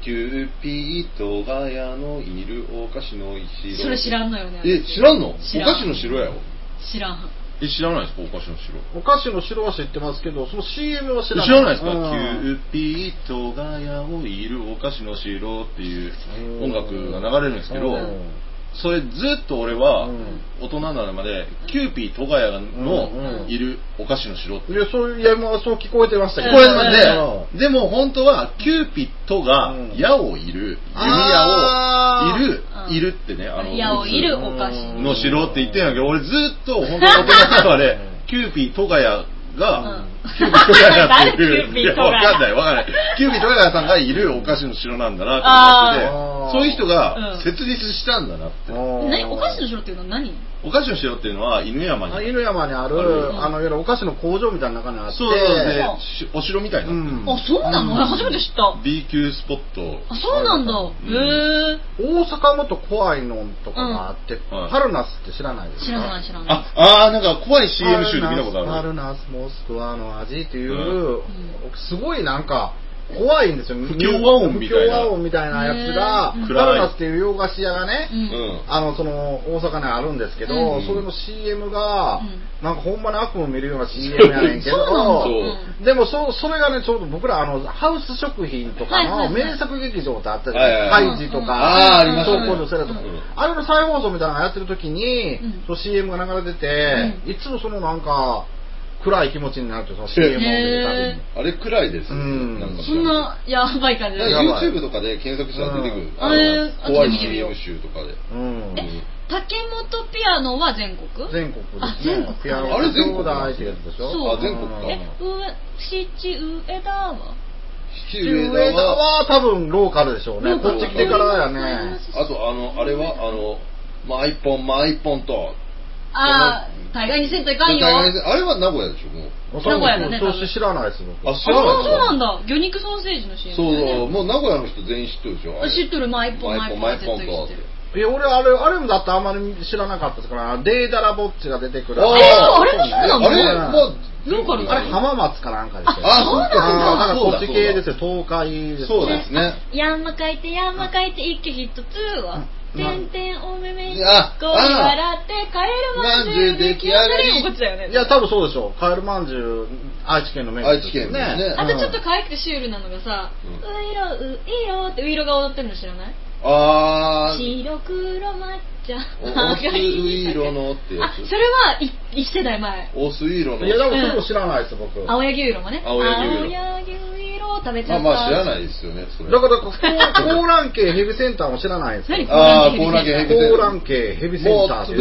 キューピートが矢のいるお菓子の城。 それ知らんのよね。 え、知らんの？お菓子の城やよ。 知らん。 え、知らないですか？お菓子の城。 お菓子の城は知ってますけど、その シーエム は知らない。 知らないですか？キューピートが矢をいるお菓子の城っていう音楽が流れるんですけど、それずっと俺は大人になるまでキューピートガヤのいるお菓子の城って、 いや、そういや、まあそう聞こえてましたけど、 聞こえてまで、でも本当はキューピットが矢をいる、弓矢をいる、いるってね、あの矢をいるお菓子の城って言ってんやけど、俺ずっと本当に大人ながらでキューピートガヤが、キューピートガヤっていう、いや、わかんない、わかんない。キューピートガヤさんがいるお菓子の城なんだなって思って、そういう人が設立したんだなって。 何？お菓子の城っていうのは何？ お菓子の城っていうのは犬山に、 犬山にある、あの、いわゆるお菓子の工場みたいな中にあって、 そうで、お城みたいな。 あ、そうなの？初めて知った。 B 級スポット。 あ、そうなんだ。へえ。 大阪もっと怖いのとかがあって、パルナスって知らないですか？ 知らない知らない。 あ、あー、なんか怖い シーエム 集で見たことある。 パルナスモスクワの味っていう、すごいなんか、怖いんですよ。 不協和音みたいな。 不協和音みたいなやつが、パルナスっていう洋菓子屋がね、うん、あの、その、大阪にあるんですけど、うん、それの シーエム が、うん、なんかほんまに悪夢見るような シーエム やねんけど、でもそ、それがね、ちょうど僕ら、あの、ハウス食品とかの名作劇場ってあったじゃないですか。ハイジとか、 ああ、ありましたね。 とか、あれの再放送みたいなのがやってる時に、その シーエム が流れてて、いつもそのなんか、暗い気持ちになると、その シーエム を見るたびに。 あれ暗いですね。 なんかそんなやばい感じで。 YouTube とかで検索したら出てくる。あれ、怖い シーエム 集とかで。 え、竹本ピアノは全国？ 全国ですね。ピアノあれ全国だってやつでしょ？ そう。 あ、全国か。 え、上、七上田は？ 七上田は多分ローカルでしょうね。こっち来てからやね。 あと、あの、あれは、あの、まあ一本、まあ一本と、 ああ、大概にせんといかんよ。 あれは名古屋でしょ、もう。 名古屋だね。 そうして知らないです、僕。 あ、知らないですか。そうなんだ。魚肉ソーセージの シーエム。 そうそう、もう名古屋の人全員知ってるでしょ。 知ってる、まあ一本、まあ一本、まあ一本と。 いや、俺、あれ、あれもだってあんまり知らなかったですから、デーダラボッチが出てくる。 え、そう、あれもそうなの？ あれ、もう、 ローカルあれ、浜松かなんかですよ。 あ、そうだ、だからこっち系ですよ、東海です。 そうですね。 山書いて、山書いて、一挙一つは。てんてんおめめに、こう笑って、カエルまんじゅう出来上がり。こっちだよね。 いや、多分そうでしょう。カエルまんじゅう、愛知県の名物ですね。愛知県ね。 あとちょっと可愛くてシュールなのがさ、ういろ、ういろってウイロが踊ってるの知らない？ あー。 白黒抹茶。 オスウイロのってやつ。 あ、それは一世代前。 オスウイロの。 いや、でもそれも知らないです、僕。 青柳ウイロもね。 青柳ウイロ。 青柳ウイロを食べちゃった。 まあまあ知らないですよね、それ。 だから、高蘭系ヘビセンターも知らないですよ。 あー、高蘭系ヘビセンター。 高蘭系ヘビセンターっていう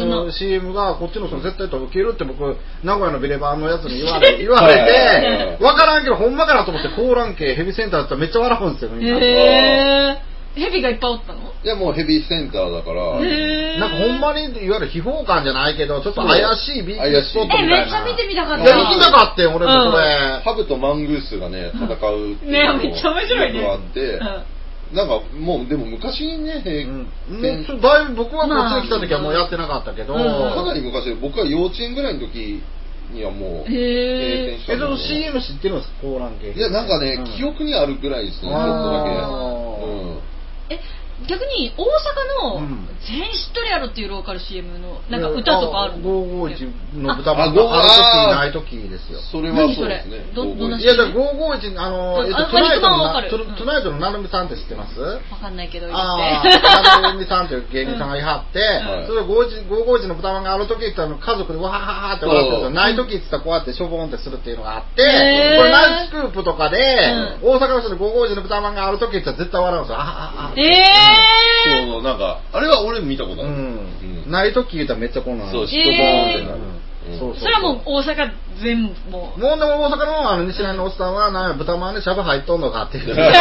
シーエム が、こっちの人絶対と受けるって僕、名古屋のビレバンのやつに言われ言われて、わからんけど、ほんまかなと思って、高蘭系ヘビセンターって言ったらめっちゃ笑うんですよ、みんな。 へー。ヘビがいっぱいおったの？ いや、もうヘビーセンターだから。 なんかほんまに、いわゆる秘宝館じゃないけど、ちょっと怪しいビーチスポットみたいな。 え、めっちゃ見てみたかった。 いや、行きたかったよ、俺もそれ。 ハブとマングースがね、戦うっていうのがめっちゃ面白いね。 あって、なんかもう、でも昔ね、 だいぶ僕はこっちに来た時はもうやってなかったけど、 かなり昔、僕は幼稚園ぐらいの時にはもう閉店したので。え、シーエム 知ってるんですか、高蘭系。 いや、なんかね、記憶にあるぐらいですね、ちょっとだけ。 え、逆に大阪の全員知っとるやろっていうローカル シーエム のなんか歌とかあるの？ ごーごーいちの豚まんがある時ない時ですよ。 それはそうですね。 いや、だからごーごーいち、あの、えっと、トゥナイトの、トゥナイトのなるみさんって知ってます？ わかんないけど言って。 ああ、なるみさんっていう芸人さんがいはって、それごーごーいちの豚まんがある時って家族でわはははって笑ってるんですよ。ない時って言ったらこうやってしょぼんってするっていうのがあって、これナイススクープとかで、大阪の人でごーごーいちの豚まんがある時って言ったら絶対笑うんですよ。あはは。 えそう、なんか、あれは俺見たことある。 ないとき言うたらめっちゃこんなん。 そう、しとぼーんってなる。 それはもう大阪全部もう。 もうでも大阪のあの西成のおっさんはなんや豚まんでシャブ入っとんのかっていう。そうそう。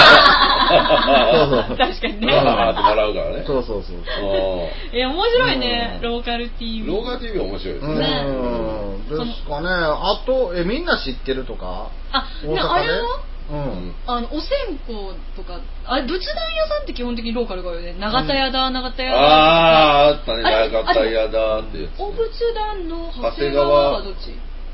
確かにね。 あーって笑うからね。 そうそうそう。 いや面白いね、ローカル ティーブイ。 ローカル ティーブイ は面白いですね。 ですかね。あとえみんな知ってるとか。 あ、あれは？ うん、 あのお線香とかあれ仏壇屋さんって基本的にローカルが多いよね。永田屋だ、永田屋だ。 ああーあったね、永田屋だってやつ。 お仏壇の長谷川はどっち？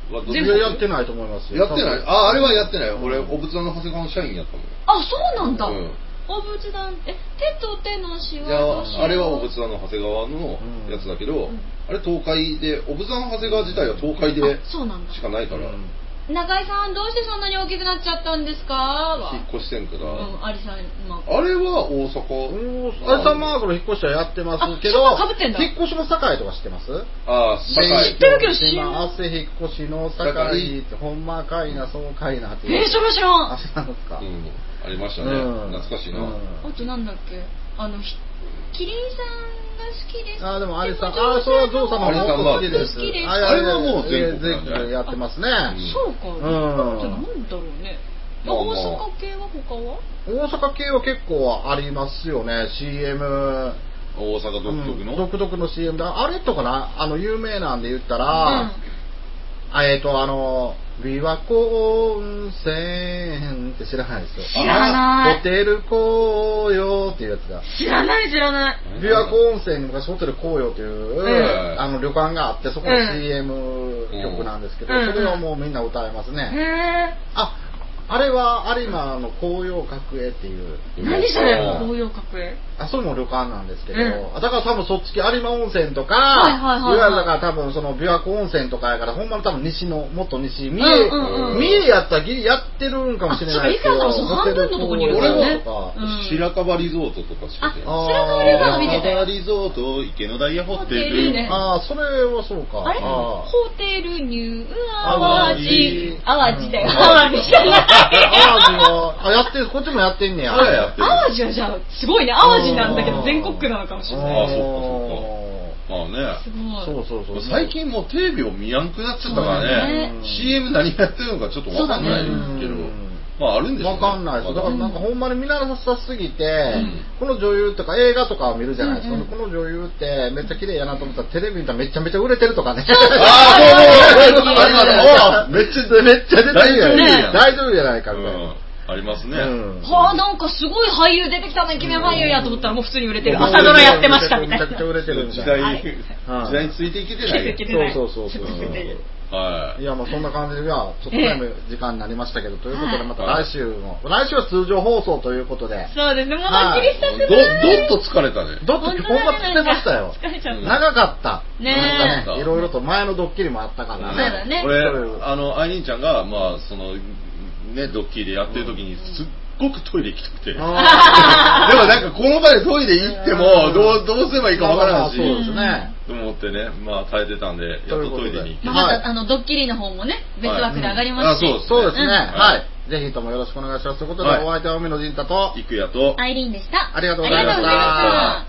全然やってないと思いますよ。やってない。あ、あれはやってない。俺、お仏壇の長谷川の社員やったもん。 あ、そうなんだ。お仏壇、え、手と手のしわ。いや、あれはお仏壇の長谷川のやつだけど、あれ東海で、お仏壇の長谷川自体は東海でしかないから。 中井さん、どうしてそんなに大きくなっちゃったんですか？ 引っ越してんから。 うん、アリさんマーク。 あれは大阪。 アリさんマークの引っ越しはやってますけど、引っ越しの堺とか知ってます？ ああ、堺。 知ってるけど知らん。汗引っ越しの堺って、ほんまかいな、そうかいなって。 えー、それ知らん。 あ、知らんですか？ うん。ありましたね。懐かしいな。 あとなんだっけ？あの、キリンさんが好きです。 あ、でもアリさん、あ、それはゾウさんの方が好きです。 あれはもう全国でやってますね。 そうか。うん。なんだろうね。大阪系は他は？ 大阪系は結構ありますよね。シーエム。 大阪独特の？ 独特の シーエム だ。あれとかな、あの有名なんで言ったら、えっとあの。琵琶湖温泉って知らないですよ。 知らない。 ホテル紅葉っていうやつだ。 知らない知らない。 琵琶湖温泉に昔ホテル紅葉っていう、うん、あの旅館があって、そこの シーエム 曲なんですけど、うん、それはもうみんな歌えますね。 へー。 あ、あれは有馬の紅葉角栄っていう。 何それ？紅葉角栄。 あ、それも旅館なんですけど、うん、だから多分そっち有馬温泉とか、はいはいはいはい、いわゆるだから多分その琵琶湖温泉とかやから、ほんまに多分西の、もっと西、三重、うんうん、三重やったらギリやってるんかもしれないですけど、 半分のとこにいるからね。 白樺リゾートとかしかて。 あ、白樺リゾート見てたよ。 白樺リゾート、池のダイヤホテル。 ね、あ、それはそうか。 あれ？ホテルニューアワジ。アワジだよ。アワジじゃない。 アワジは、あ、やってる、こっちもやってんねや。 アワジはじゃあ、すごいね。アワジなんだけど、全国区なのかもしれない。 ああ、そうかそうか。まあね。 すごい。そうそうそう。 最近もうテレビを見やんくなっちゃったからね。シーエム 何やってるのかちょっとわかんないけど。まああるんでしょうね。 わかんないです。だからなんかほんまに見習さすぎて、この女優とか映画とかを見るじゃないですか。この女優ってめっちゃ綺麗やなと思ったらテレビ見たらめちゃめちゃ売れてるとかね。 ああ、そうそう。めっちゃ、 めっちゃ出てるやん。大丈夫じゃないかみたいな。 ありますね。 はあ、なんかすごい俳優出てきたね、イケメン俳優やと思ったらもう普通に売れてる。朝ドラやってましたみたいな。 めちゃくちゃ売れてる時代、時代についていけてない。 そうそうそうそう。はい。いや、まあそんな感じで、ちょっとタイム時間になりましたけど、ということでまた来週も、来週は通常放送ということで。 そうですね、もうはっきりしたくない。 どっと疲れたね。 どっとほんま疲れましたよ。 疲れちゃった。 長かった。 ねえ。いろいろと前のドッキリもあったから。 そうだね。 俺、あの、あいにんちゃんが、まあ、その、ね、ドッキリでやってる時に、すっごくトイレ行きたくて。でもなんかこの場でトイレ行っても、どう、どうすればいいかわからないし。 そうですね。 と思ってね、まあ耐えてたんで、やっとトイレに行って。 また、あの、ドッキリの方もね、別枠で上がりますし。 そうですね。はい。ぜひともよろしくお願いします。ということで、お相手は海野仁太と、 いくやと、 アイリーンでした。 ありがとうございました。